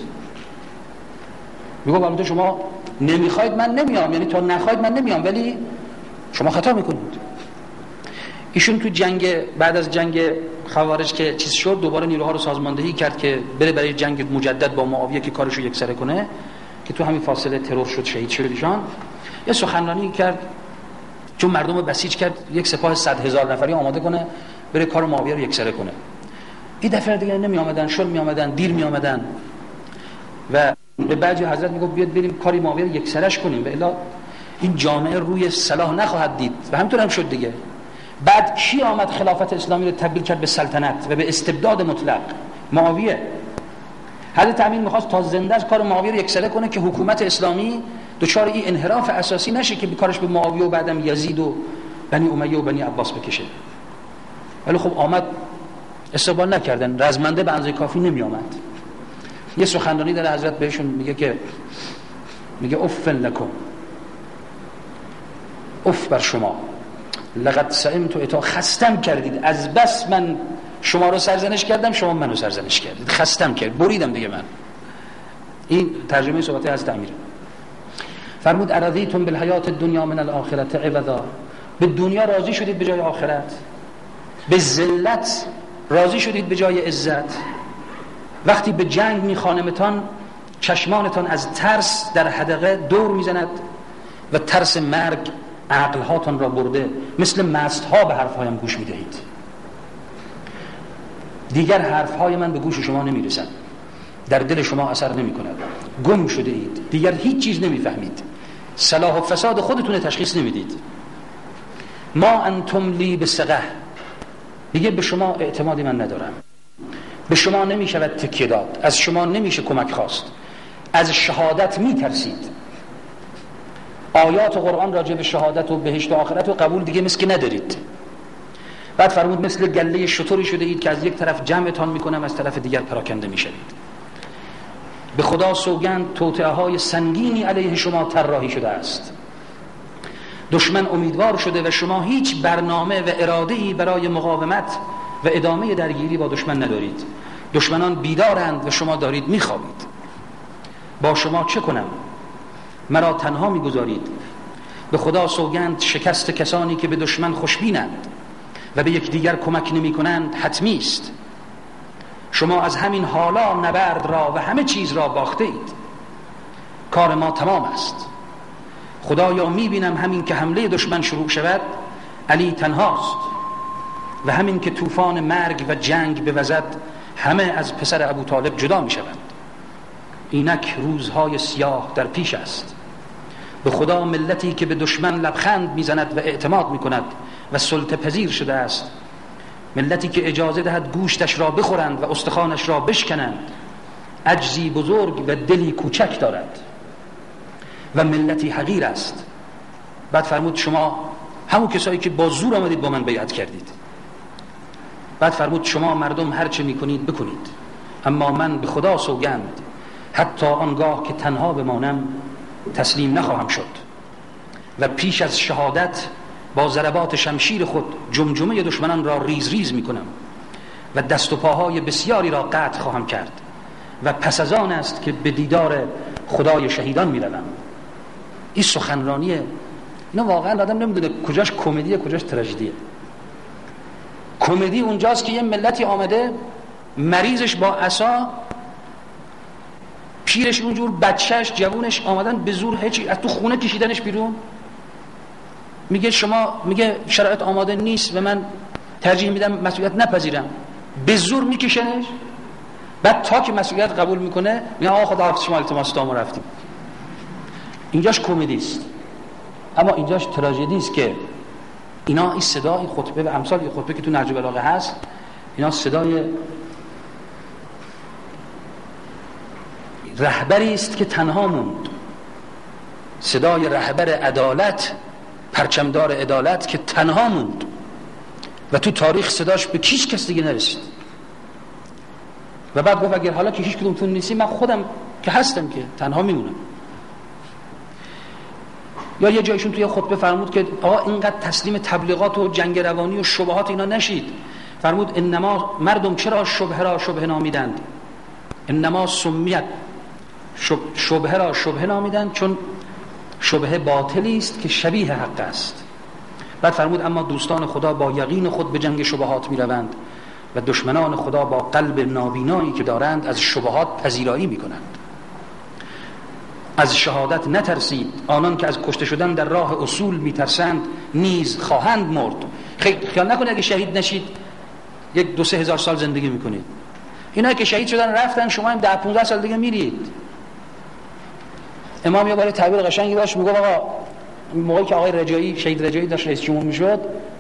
البته شما نمیخواید من نمیام، یعنی تا نخواید من نمیام، ولی شما خطا میکنید. ایشون تو جنگ بعد از جنگ خوارج که چیز شد، دوباره نیروها رو سازماندهی کرد که بره برای جنگ مجدد با معاویه که کارشو یکسره کنه، که تو همین فاصله ترور شد، شهید شد ایشان. یه سخنرانی کرد، چون مردم رو بسیج کرد، یک سپاه 100,000 نفری آماده کنه بره کار معاویه رو یکسره کنه. این دفعه دیگه نمی آمدن، شل می آمدن، دیر می آمدن و به بعضی حضرت میگفت بیاد بریم کاری معاویه رو یکسرش کنیم، و الا این جامعه روی صلاح نخواهد دید. و همینطور هم شد دیگه. بعد کی آمد خلافت اسلامی رو تبدیل کرد به سلطنت و به استبداد مطلق؟ معاویه. حضرت امیر میخواست تا زنده از کار معاویه رو یکسره کنه که حکومت اسلامی دچار این انحراف اساسی نشه که بیکارش به معاویه و بعدم یزید و بنی امیه و بنی عباس بکشه. ولی خب آمد، استقبال نکردن، رزمنده به اندازه کافی نمی آمد. یه سخنرانی داره حضرت بهشون میگه افن لکم، اف بر شما، لقد سئمت اتا، خستم کردید، از بس من شما رو سرزنش کردم، شما منو سرزنش کردید، خستم کرد، بریدم دیگه من. این ترجمه صحبت از امیره. فرمود ارضیتم بالحیات الدنیا من الاخرة عوضا، به دنیا راضی شدید به جای آخرت، به ذلت راضی شدید به جای عزت. وقتی به جنگ میخوانمتان چشمانتان از ترس در حدقه دور میزند و ترس مرگ عقلهاتان را برده، مثل مستها به حرفهایم گوش میدهید. دیگر حرفهای من به گوش شما نمیرسد، در دل شما اثر نمی کند، گم شده اید، دیگر هیچ چیز نمیفهمید، صلاح و فساد خودتون تشخیص نمیدید. ما انتم لی بسقه، دیگه به شما اعتمادی من ندارم، به شما نمیشود تکیه داد، از شما نمیشه کمک خواست، از شهادت میترسید. آیات قرآن راجع به شهادت و بهشت و آخرت و قبول دیگه مثل که ندارید. بعد فرمود مثل گله شتری شده اید که از یک طرف جمعتان میکنم، از طرف دیگر پراکنده میشوید. به خدا سوگند توطئه های سنگینی علیه شما طراحی شده است. دشمن امیدوار شده و شما هیچ برنامه و اراده‌ای برای مقاومت و ادامه درگیری با دشمن ندارید. دشمنان بیدارند و شما دارید میخوابید. با شما چه کنم؟ مرا تنها میگذارید. به خدا سوگند شکست کسانی که به دشمن خوشبینند و به یکدیگر کمک نمی کنند حتمی است. شما از همین حالا نبرد را و همه چیز را باخته اید. کار ما تمام است. خدایا میبینم همین که حمله دشمن شروع شود علی تنهاست و همین که طوفان مرگ و جنگ بوزد همه از پسر ابو طالب جدا میشوند. اینک روزهای سیاه در پیش است. به خدا ملتی که به دشمن لبخند میزند و اعتماد میکند و سلطه پذیر شده است، ملتی که اجازه دهد گوشتش را بخورند و استخوانش را بشکنند، عجزی بزرگ و دلی کوچک دارد و ملتی حقیر است. بعد فرمود شما همون کسایی که با زور آمدید با من بیعت کردید. بعد فرمود شما مردم هر چه میکنید بکنید، اما من به خدا سوگند حتی آنگاه که تنها بمانم تسلیم نخواهم شد و پیش از شهادت با ضربات شمشیر خود جمجمه دشمنان را ریز ریز میکنم و دست و پاهای بسیاری را قطع خواهم کرد و پس از آن است که به دیدار خدای شهیدان میروم. این سخنرانیه. اینا واقعا آدم نمیدونه کجاش کمدیه کجاش تراژدیه. کمدی اونجاست که یه ملتی آمده مریضش با عصا، پیرش اونجور، بچهش، جوونش آمدن به زور هیچی از تو خونه کشیدنش بیرون. میگه شرایط آماده نیست و من ترجیح میدم مسئولیت نپذیرم، به زور میکشنش. بعد تا که مسئولیت قبول میکنه میگه آقا خدا حافظ شما التماس دامو رفتیم. اینجاش کمدی است، اما اینجاش تراژدی است که اینا این صدای خطبه و امثال خطبه که تو نهج البلاغه هست، اینا صدای رهبری است که تنها موند، صدای رهبر عدالت، پرچمدار عدالت که تنها موند و تو تاریخ صداش به هیچ کس دیگه نرسید. و بعد گفت اگر حالا که هیچ کدومتون نیستی من خودم که هستم که تنها میمونم. یا یه جایشون توی خطبه فرمود که آقا اینقدر تسلیم تبلیغات و جنگ روانی و شبهات اینا نشید. فرمود انما مردم چرا شبهه را شبهه نامیدند؟ انما سمیت، شبهه را شبهه نامیدند چون شبهه باطلی است که شبیه حق است. بعد فرمود اما دوستان خدا با یقین خود به جنگ شبهات می روند و دشمنان خدا با قلب نابینایی که دارند از شبهات پذیرایی می کنند. از شهادت نترسید، آنان که از کشته شدن در راه اصول می ترسند نیز خواهند مرد. خیال نکنید اگه شهید نشید یک 2-3 هزار سال زندگی می کنید. اینا که شهید شدن رفتن، شما هم 10-15 سال دیگه میرید. امام یه بار تعبیر قشنگی داشت، میگه آقا موقعی که آقای رجایی، شهید رجایی داشت رئیس جمهور میشد،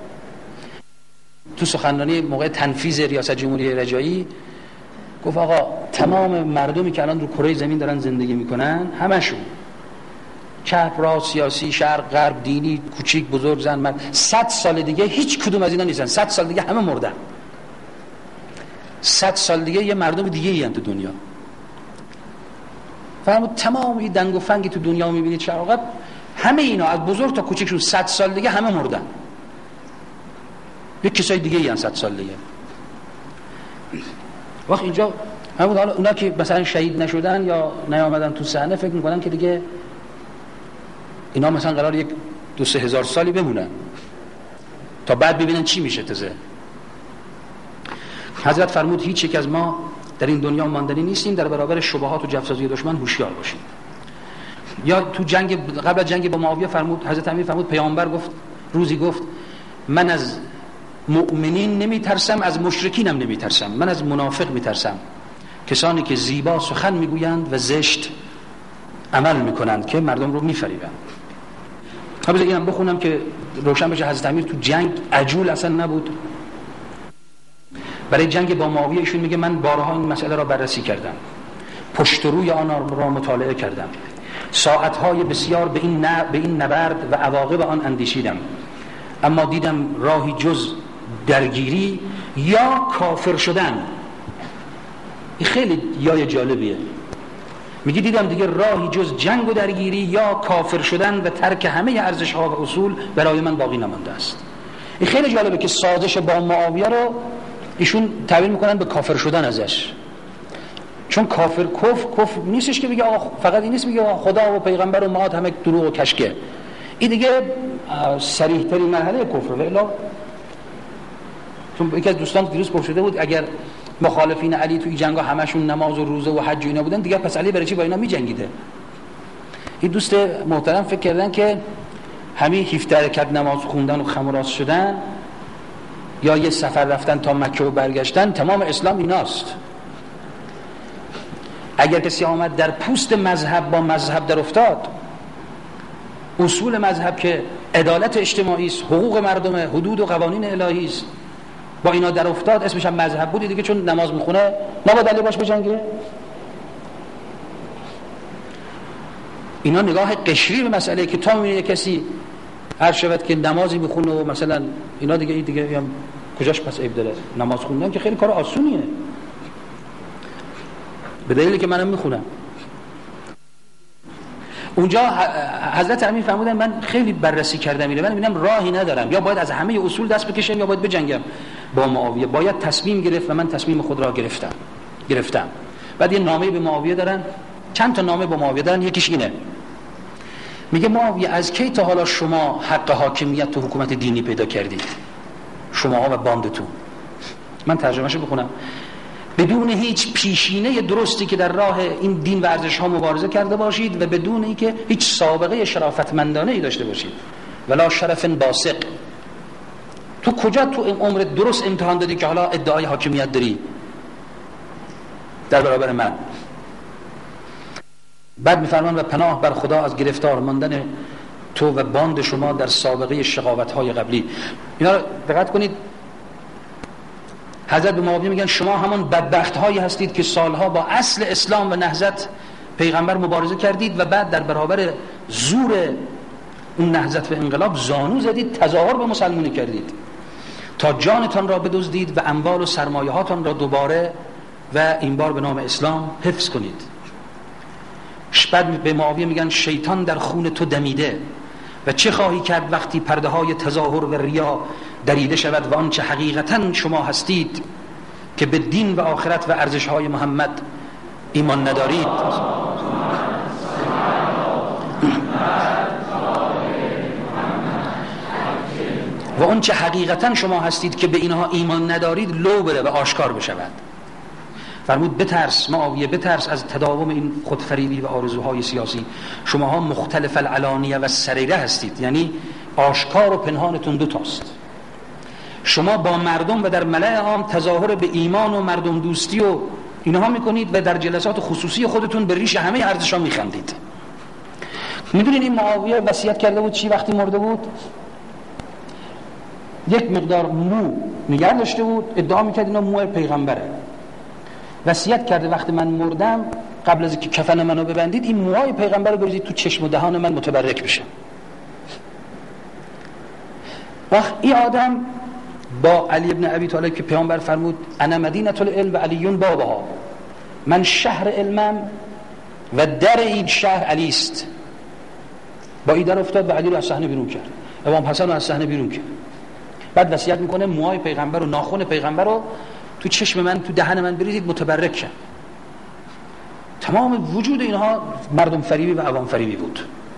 تو سخنرانی موقع تنفیذ ریاست جمهوری رجایی گفت آقا تمام مردمی که الان رو کره زمین دارن زندگی میکنن، همشون چپ راست، سیاسی، شرق غرب، دینی، کوچیک بزرگ، زن مرد، 100 سال دیگه هیچ کدوم از اینا نیستن. 100 سال دیگه همه مردن. 100 سال دیگه یه مردم دیگه ای ان تو دنیا. فرمود تمام این دنگ و فنگی تو دنیا میبینید شرقت، همه اینا از بزرگ تا کوچیکشون 100 سال دیگه همه مردن. یک کسای دیگه ای ان 100 سال دیگه. وقت اینجا همون حالا اونا که مثلا شهید نشدن یا نیامدن تو صحنه فکر میکنن که دیگه اینا مثلا قرار یک 2-3 هزار سالی بمونن تا بعد ببینن چی میشه. تازه حضرت فرمود هیچ یک از ما در این دنیا ماندنی نیستیم، در برابر شبهات و جفسازی دشمن هوشیار باشیم. یا تو جنگ قبل از جنگ با معاویه فرمود، حضرت امیر فرمود پیامبر گفت روزی گفت من از مؤمنین نمیترسم، از مشرکینم نمیترسم، من از منافق میترسم، کسانی که زیبا سخن میگویند و زشت عمل میکنند که مردم رو میفریبند. خب اینم بخونم که روشن بشه. حضرت امیر تو جنگ عجول اصلا نبود. برای جنگ با معاویه ایشون میگه من بارها این مسئله را بررسی کردم، پشت و روی آن را مطالعه کردم، ساعتهای بسیار به این نبرد و عواقب آن اندیشیدم، اما دیدم راهی جز درگیری یا کافر شدن. این خیلی یای جالبیه. میگه دیدم دیگه راهی جز جنگ و درگیری یا کافر شدن و ترک همه ارزش ها و اصول برای من باقی نمانده است. این خیلی جالبه که سازش با معاویه رو ایشون تعبیر میکنن به کافر شدن ازش، چون کافر کفر نیستش که بگه آقا فقط این نیست بگه خدا و پیغمبر و معاد همه دروغ و کشکه. این دیگه صریح ترین مرحله کفر. ولی چون یکی از دوستان دیروز پرسیده بود اگر مخالفین علی توی جنگا همشون نماز و روزه و حج و اینا بودن دیگه پس علی برای چی با اینا میجنگیده؟ این دوست محترم فکر کردن که همین 17 رکعت نماز خوندن و خم و راست شدن یا یه سفر رفتن تا مکه و برگشتن تمام اسلام ایناست. اگر کسی آمد در پوست مذهب با مذهب در افتاد، اصول مذهب که عدالت اجتماعی است، حقوق مردمه، حدود و قوانین الهی است، با اینا در افتاد، اسمش هم مذهب بود دیگه، چون نماز میخونه نباید علی باش بجنگه. اینا نگاه قشری به مسئله که تا میبینه کسی هر شود که نمازی میخونه و مثلا اینا دیگه هم کجاش پس عیب داره؟ نماز خوندن که خیلی کار آسونیه، به دلیلی که منم میخونم. اونجا حضرت امیر فرمودن من خیلی بررسی کردم اینو، من میبینم راهی ندارم، یا باید از همه اصول دست بکشم یا باید بجنگم با معاویه. باید تصمیم گرفت و من تصمیم خود را گرفتم. بعد یه نامه به معاویه دارن، چند تا نامه به معاویه دارن. یکیش اینه، میگه معاویه از کی تا حالا شما حق حاکمیت تو حکومت دینی پیدا کردید؟ شماها و باندتون. من ترجمهشو بخونم. بدون هیچ پیشینه درستی که در راه این دین و ارزش‌ها مبارزه کرده باشید و بدون اینکه هیچ سابقه شرافتمندانه‌ای داشته باشید. ولا شرف باسق. تو کجا تو این عمر درست امتحان دادی که حالا ادعای حاکمیت داری در برابر من؟ بعد می‌فرمان و پناه بر خدا از گرفتار ماندن تو و باند شما در سابقه شقاوت‌های قبلی. اینا رو دقت کنید. حضرت به معاویه میگن شما همون بدبخت‌هایی هستید که سالها با اصل اسلام و نهضت پیغمبر مبارزه کردید و بعد در برابر زور اون نهضت و انقلاب زانو زدید، تظاهر به مسلمانی کردید تا جانتان را بدزدید و اموال و سرمایه‌هاتان را دوباره و این بار به نام اسلام حفظ کنید. بعد به معاویه میگن شیطان در خون تو دمیده و چه خواهی کرد وقتی پرده های تظاهر و ریا دریده شود و آنچه حقیقتا شما هستید که به دین و آخرت و ارزش های محمد ایمان ندارید. و آنچه حقیقتا شما هستید که به اینها ایمان ندارید لو بره و آشکار بشود. فرمود بترس معاویه، بترس از تداوم این خودفریبی و آرزوهای سیاسی. شماها مختلف العلانیه و سریره هستید، یعنی آشکار و پنهانتون دوتاست. شما با مردم و در ملأ عام تظاهر به ایمان و مردم دوستی و اینها میکنید و در جلسات خصوصی خودتون به ریش همه ارزش‌ها میخندید. میدونید این معاویه وصیت کرده بود چی وقتی مرده بود؟ یک مقدار مو نگه داشته بود، ادعا میکرد اینا مو پیغمبره. وصیت کرده وقتی من مردم قبل از اینکه کفن منو ببندید این موهای پیغمبر رو بریزید تو چشم و دهان من متبرک بشه. وقت این آدم با علی ابن ابی طالب که پیامبر فرمود انا مدینه العلم و علیون بابها، من شهر علمم و در این شهر علی است، با این در افتاد و علی رو از صحنه بیرون کرد، امام حسن رو از صحنه بیرون کرد. بعد وصیت میکنه موهای پیغمبر و ناخن پیغمبر رو تو چشم من، تو دهن من بریزید متبرک شم. تمام وجود اینها مردم فریبی و عوام فریبی بود.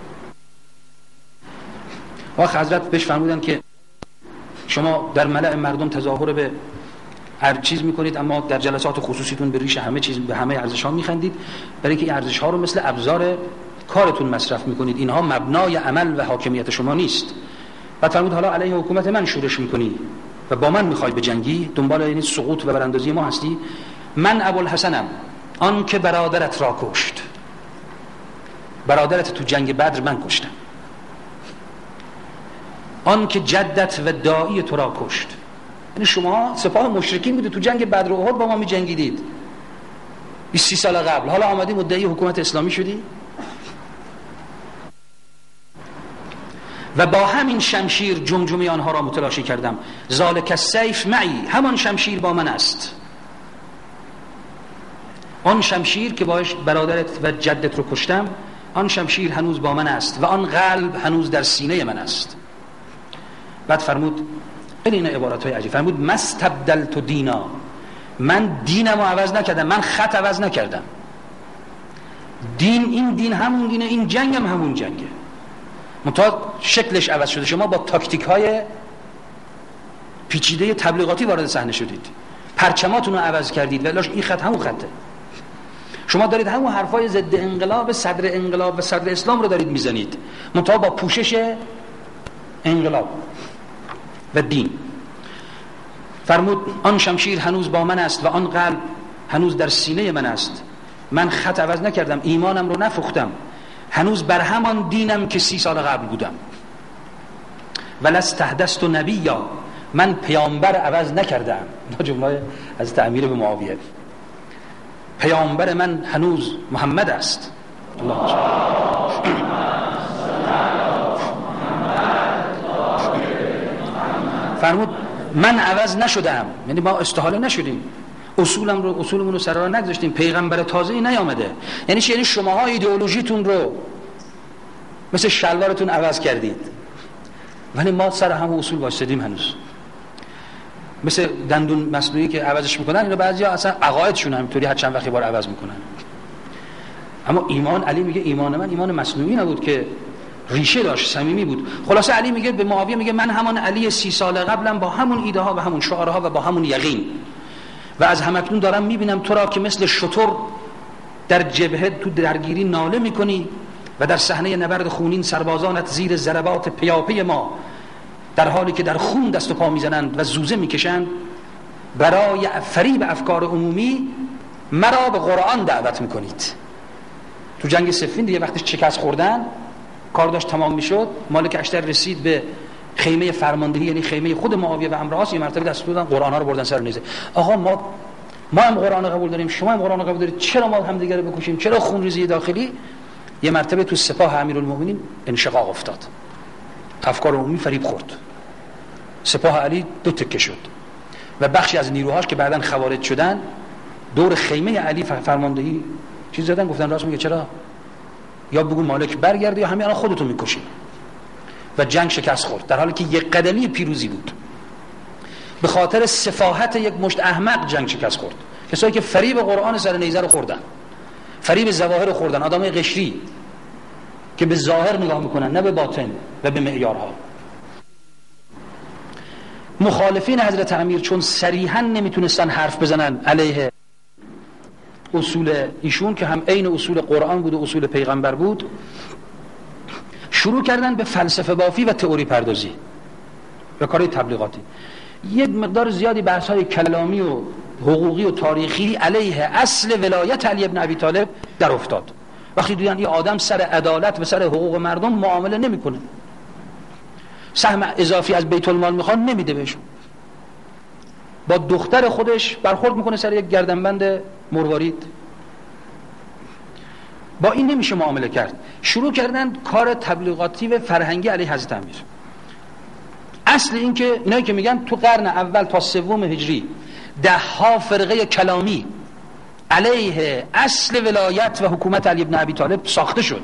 آخه حضرت بهش فرمودن که شما در ملأ مردم تظاهر به هر چیز میکنید، اما در جلسات خصوصیتون به ریش همه چیز، به همه ارزش ها میخندید، برای اینکه این ارزش ها رو مثل ابزار کارتون مصرف میکنید. اینها مبنای عمل و حاکمیت شما نیست. بعد فرمود حالا علیه حکومت من شورش میکنی و با من میخوای بجنگی، دنبال این سقوط و براندازی ما هستی. من ابوالحسنم، آن که برادرت را کشت. برادرت تو جنگ بدر من کشتم. آن که جدت و داعی تو را کشت. یعنی شما سپاه مشرکین بودید، تو جنگ بدر و احد با ما می جنگیدید 20 سال قبل، حالا آمدی مدعی حکومت اسلامی شدی. و با همین شمشیر جمجمه آنها را متلاشی کردم. ذالک السیف معی، همان شمشیر با من است. آن شمشیر که باش برادرت و جدت رو کشتم، آن شمشیر هنوز با من است و آن قلب هنوز در سینه من است. بعد فرمود، این عبارت‌های عجیب، فرمود مستبدلت دینا، من دینم رو عوض نکردم، من خط عوض نکردم. دین، این دین همون دینه، این جنگ هم همون جنگه، منتها شکلش عوض شده. شما با تاکتیک‌های پیچیده تبلیغاتی وارد صحنه شدید، پرچماتون رو عوض کردید، ولی این خط همون خطه. شما دارید همون حرفای ضد انقلاب، صدر انقلاب و صدر اسلام رو دارید میزنید، منتها با پوشش انقلاب و دین. فرمود آن شمشیر هنوز با من است و آن قلب هنوز در سینه من است. من خط عوض نکردم، ایمانم رو نفروختم، هنوز بر همان دینم که 30 سال قبل بودم. ولستحدثت نبیا، من پیامبر عوض نکردم. این جمله از امیر به معاویه. پیامبر من هنوز محمد است. الله فرمود من عوض نشدم، یعنی ما استحاله نشدیم، اصولمون رو سر راه نگذاشتیم، پیغمبر تازه‌ای نیامده. یعنی چی؟ یعنی شماها ایدئولوژیتون رو مثل شلوارتون عوض کردید، ولی ما سر همون اصول وایسادیم هنوز. مثل دندون مصنوعی که عوضش میکنن، اینا بعضیا اصلا عقایدشون همینطوری هر چند وقتی بار عوض میکنن. اما ایمان، علی میگه ایمان من ایمان مصنوعی نبود که ریشه داشت، صمیمی بود. خلاصه علی میگه به معاویه، میگه من همان علی 30 سال قبلم، با همون ایده ها و همون شعارها و با همون یقین، و از همکنون دارم میبینم تو را که مثل شتر در جبهه تو درگیری ناله میکنی و در صحنه نبرد خونین سربازانت زیر ضربات پیاپی ما در حالی که در خون دست و پا میزنند و زوزه میکشند، برای فریب افکار عمومی مرا به قرآن دعوت میکنید. تو جنگ صفین دیگه وقتی شکست خوردن، کار داشت تمام میشد، مالک اشتر رسید به خیمه فرماندهی، یعنی خیمه خود معاویه و عمرو، یه مرتبه دست دادن قرآن ها رو بردن سر نیزه. آقا ما هم قرآن قبول داریم، شما هم قرآن قبول دارید، چرا ما هم دیگه رو بکشیم؟ چرا خونریزی داخلی؟ یه مرتبه تو سپاه امیرالمومنین انشقاق افتاد، افکار عمومی فریب خورد، سپاه علی 2 تکه شد و بخشی از نیروهاش که بعداً خوارج شدن دور خیمه علی فرماندهی چیز زدن، گفتن راست میگه، چرا؟ یا بگو مالک برگرده یا همین الان خودتون میکشی. و جنگ شکست خورد، در حالی که یک قدمی پیروزی بود. به خاطر سفاهت یک مشت احمق جنگ شکست خورد. کسایی که فریب قرآن سر نیزه رو خوردن، فریب ظواهر رو خوردن، آدمای قشری که به ظاهر نگاه میکنن نه به باطن و به معیارها. مخالفین حضرت امیر چون صریحا نمیتونستن حرف بزنن علیه اصول ایشون که هم عین اصول قرآن بود و اصول پیغمبر بود، شروع کردن به فلسفه بافی و تئوری پردازی و کارهای تبلیغاتی. یک مقدار زیادی بحث‌های کلامی و حقوقی و تاریخی علیه اصل ولایت علی ابن ابی طالب در افتاد. وقتی دیدن یه آدم سر عدالت و سر حقوق مردم معامله نمیکنه، سهم اضافی از بیت المال میخواد نمیده بهشون، با دختر خودش برخورد میکنه سر یک گردنبند مروارید، با این نمیشه معامله کرد. شروع کردن کار تبلیغاتی و فرهنگی علیه حضرت امیر. اصل این که اینایی که میگن تو قرن اول تا 3 هجری 10 فرقه کلامی علیه اصل ولایت و حکومت علی ابن ابی طالب ساخته شد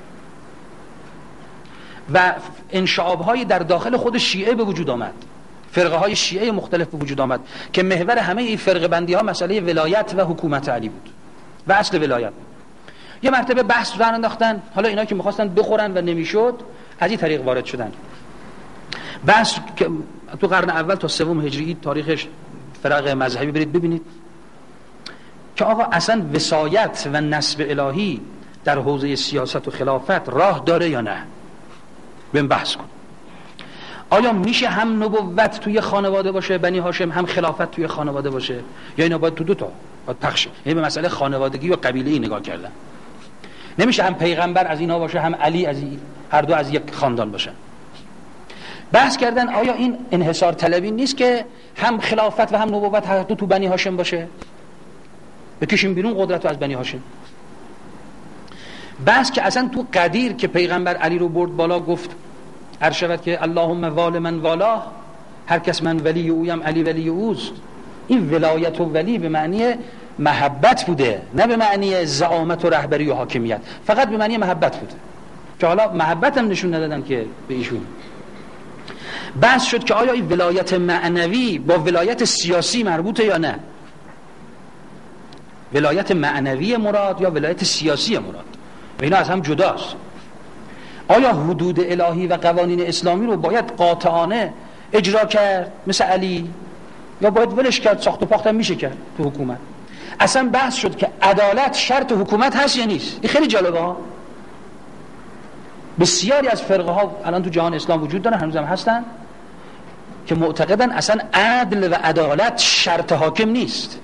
و انشعاب‌های در داخل خود شیعه به وجود آمد فرقه های شیعه مختلف به وجود آمد که محور همه این فرقه بندی ها مسئله ولایت و حکومت علی بود و اصل ولایت. یه مرتبه بحث رو انداختن، حالا اینا که می‌خواستن بخورن و نمیشد از این طریق وارد شدن. بحث که تو قرن اول تا سوم هجری تاریخش فرق مذهبی برید ببینید که آقا اصلا وصایت و نسب الهی در حوزه سیاست و خلافت راه داره یا نه؟ بهم بحث کن. آیا میشه هم نبوت توی خانواده باشه بنی هاشم، هم خلافت توی خانواده باشه، یا اینا باید تو دو تا باید پخشه؟ یعنی به مسئله خانوادگی و قبیله‌ای نگاه کردن. نمیشه هم پیغمبر از اینا باشه هم علی از این، هر دو از یک خاندان باشن. بحث کردن آیا این انحصار طلبی نیست که هم خلافت و هم نبوت هر دو تو بنی هاشم باشه؟ بکشیم بیرون قدرت رو از بنی هاشم. بحث که اصلا تو قدیر که پیغمبر علی رو برد بالا گفت عرض شود که اللهم وال من والاه، هر کس من ولی اویم علی ولی اوست. این ولایت و ولی به معنی محبت بوده، نه به معنی زعامت و رهبری و حاکمیت، فقط به معنی محبت بوده که حالا محبت هم نشون ندادن که به ایشون. بحث شد که آیا این ولایت معنوی با ولایت سیاسی مربوطه یا نه؟ ولایت معنوی مراد یا ولایت سیاسی مراد؟ و اینا از هم جداست. آیا حدود الهی و قوانین اسلامی رو باید قاطعانه اجرا کرد مثل علی، یا باید ولش کرد؟ ساخت و پاخت هم میشه کرد تو حکومت. اصلا بحث شد که عدالت شرط حکومت هست یا نیست. این خیلی جالبه ها. بسیاری از فرقه ها الان تو جهان اسلام وجود دارن، هنوز هم هستن، که معتقدن اصلا عدل و عدالت شرط حاکم نیست.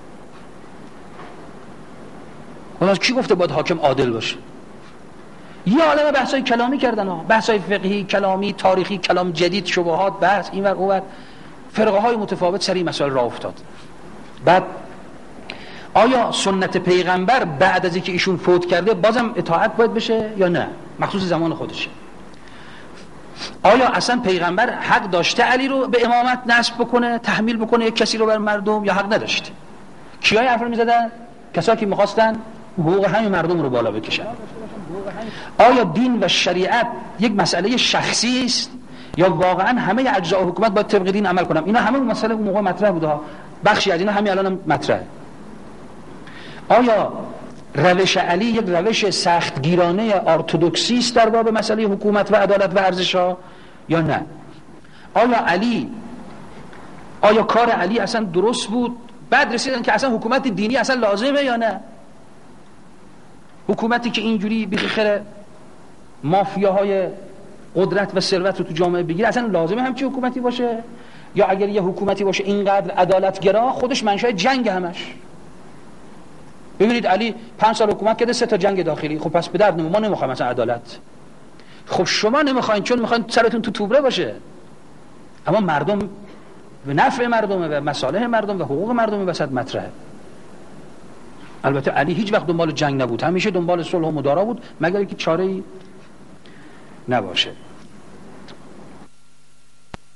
اون کی گفته باید حاکم عادل باشه؟ یه عالمه بحثای کلامی کردن ها، بحثای فقهی، کلامی، تاریخی، کلام جدید، شبهات، بحث اینور اونور، فرقه های متفاوت سر این مسائل راه افتاد. بعد آیا سنت پیغمبر بعد از اینکه ایشون فوت کرده بازم اطاعت باید بشه یا نه؟ مخصوص زمان خودشه. آیا اصلا پیغمبر حق داشته علی رو به امامت نسب بکنه، تحمیل بکنه یک کسی رو بر مردم، یا حق نداشته؟ کیای حرف رو میزدن؟ کسایی که میخواستن حقوق همین مردم رو بالا بکشن. آیا دین و شریعت یک مسئله شخصی است یا واقعا همه اجزای حکومت باید طبق دین عمل کنن؟ اینا همه اون مسئله اون موقع مطرح بوده ها، بخشی از اینا همین الان هم مطرحه. آیا روش علی یک روش سختگیرانه ارتدوکسی است در باب مسئله حکومت و عدالت و ارزش‌ها یا نه؟ آیا کار علی اصلا درست بود؟ بعد رسیدن که اصلا حکومت دینی اصلا لازمه یا نه؟ حکومتی که اینجوری بیخیره مافیاهای قدرت و ثروت رو تو جامعه بگیره، اصلا لازمه همچی حکومتی باشه؟ یا اگر یه حکومتی باشه اینقدر عدالتگرا، خودش منشأ جنگ همش. ببینید علی 5 سال حکومت کرده، 3 تا جنگ داخلی. خب پس به درد ما نمیخوایم مثلا عدالت. خب شما نمیخواین چون میخواین سرتون تو توبره باشه، اما مردم به نفع مردمه و مصالح مردم و حقوق مردم وسط مطرحه. البته علی هیچ وقت دنبال جنگ نبود، همیشه دنبال صلح و مدارا بود، مگر اینکه چاره‌ای نباشه.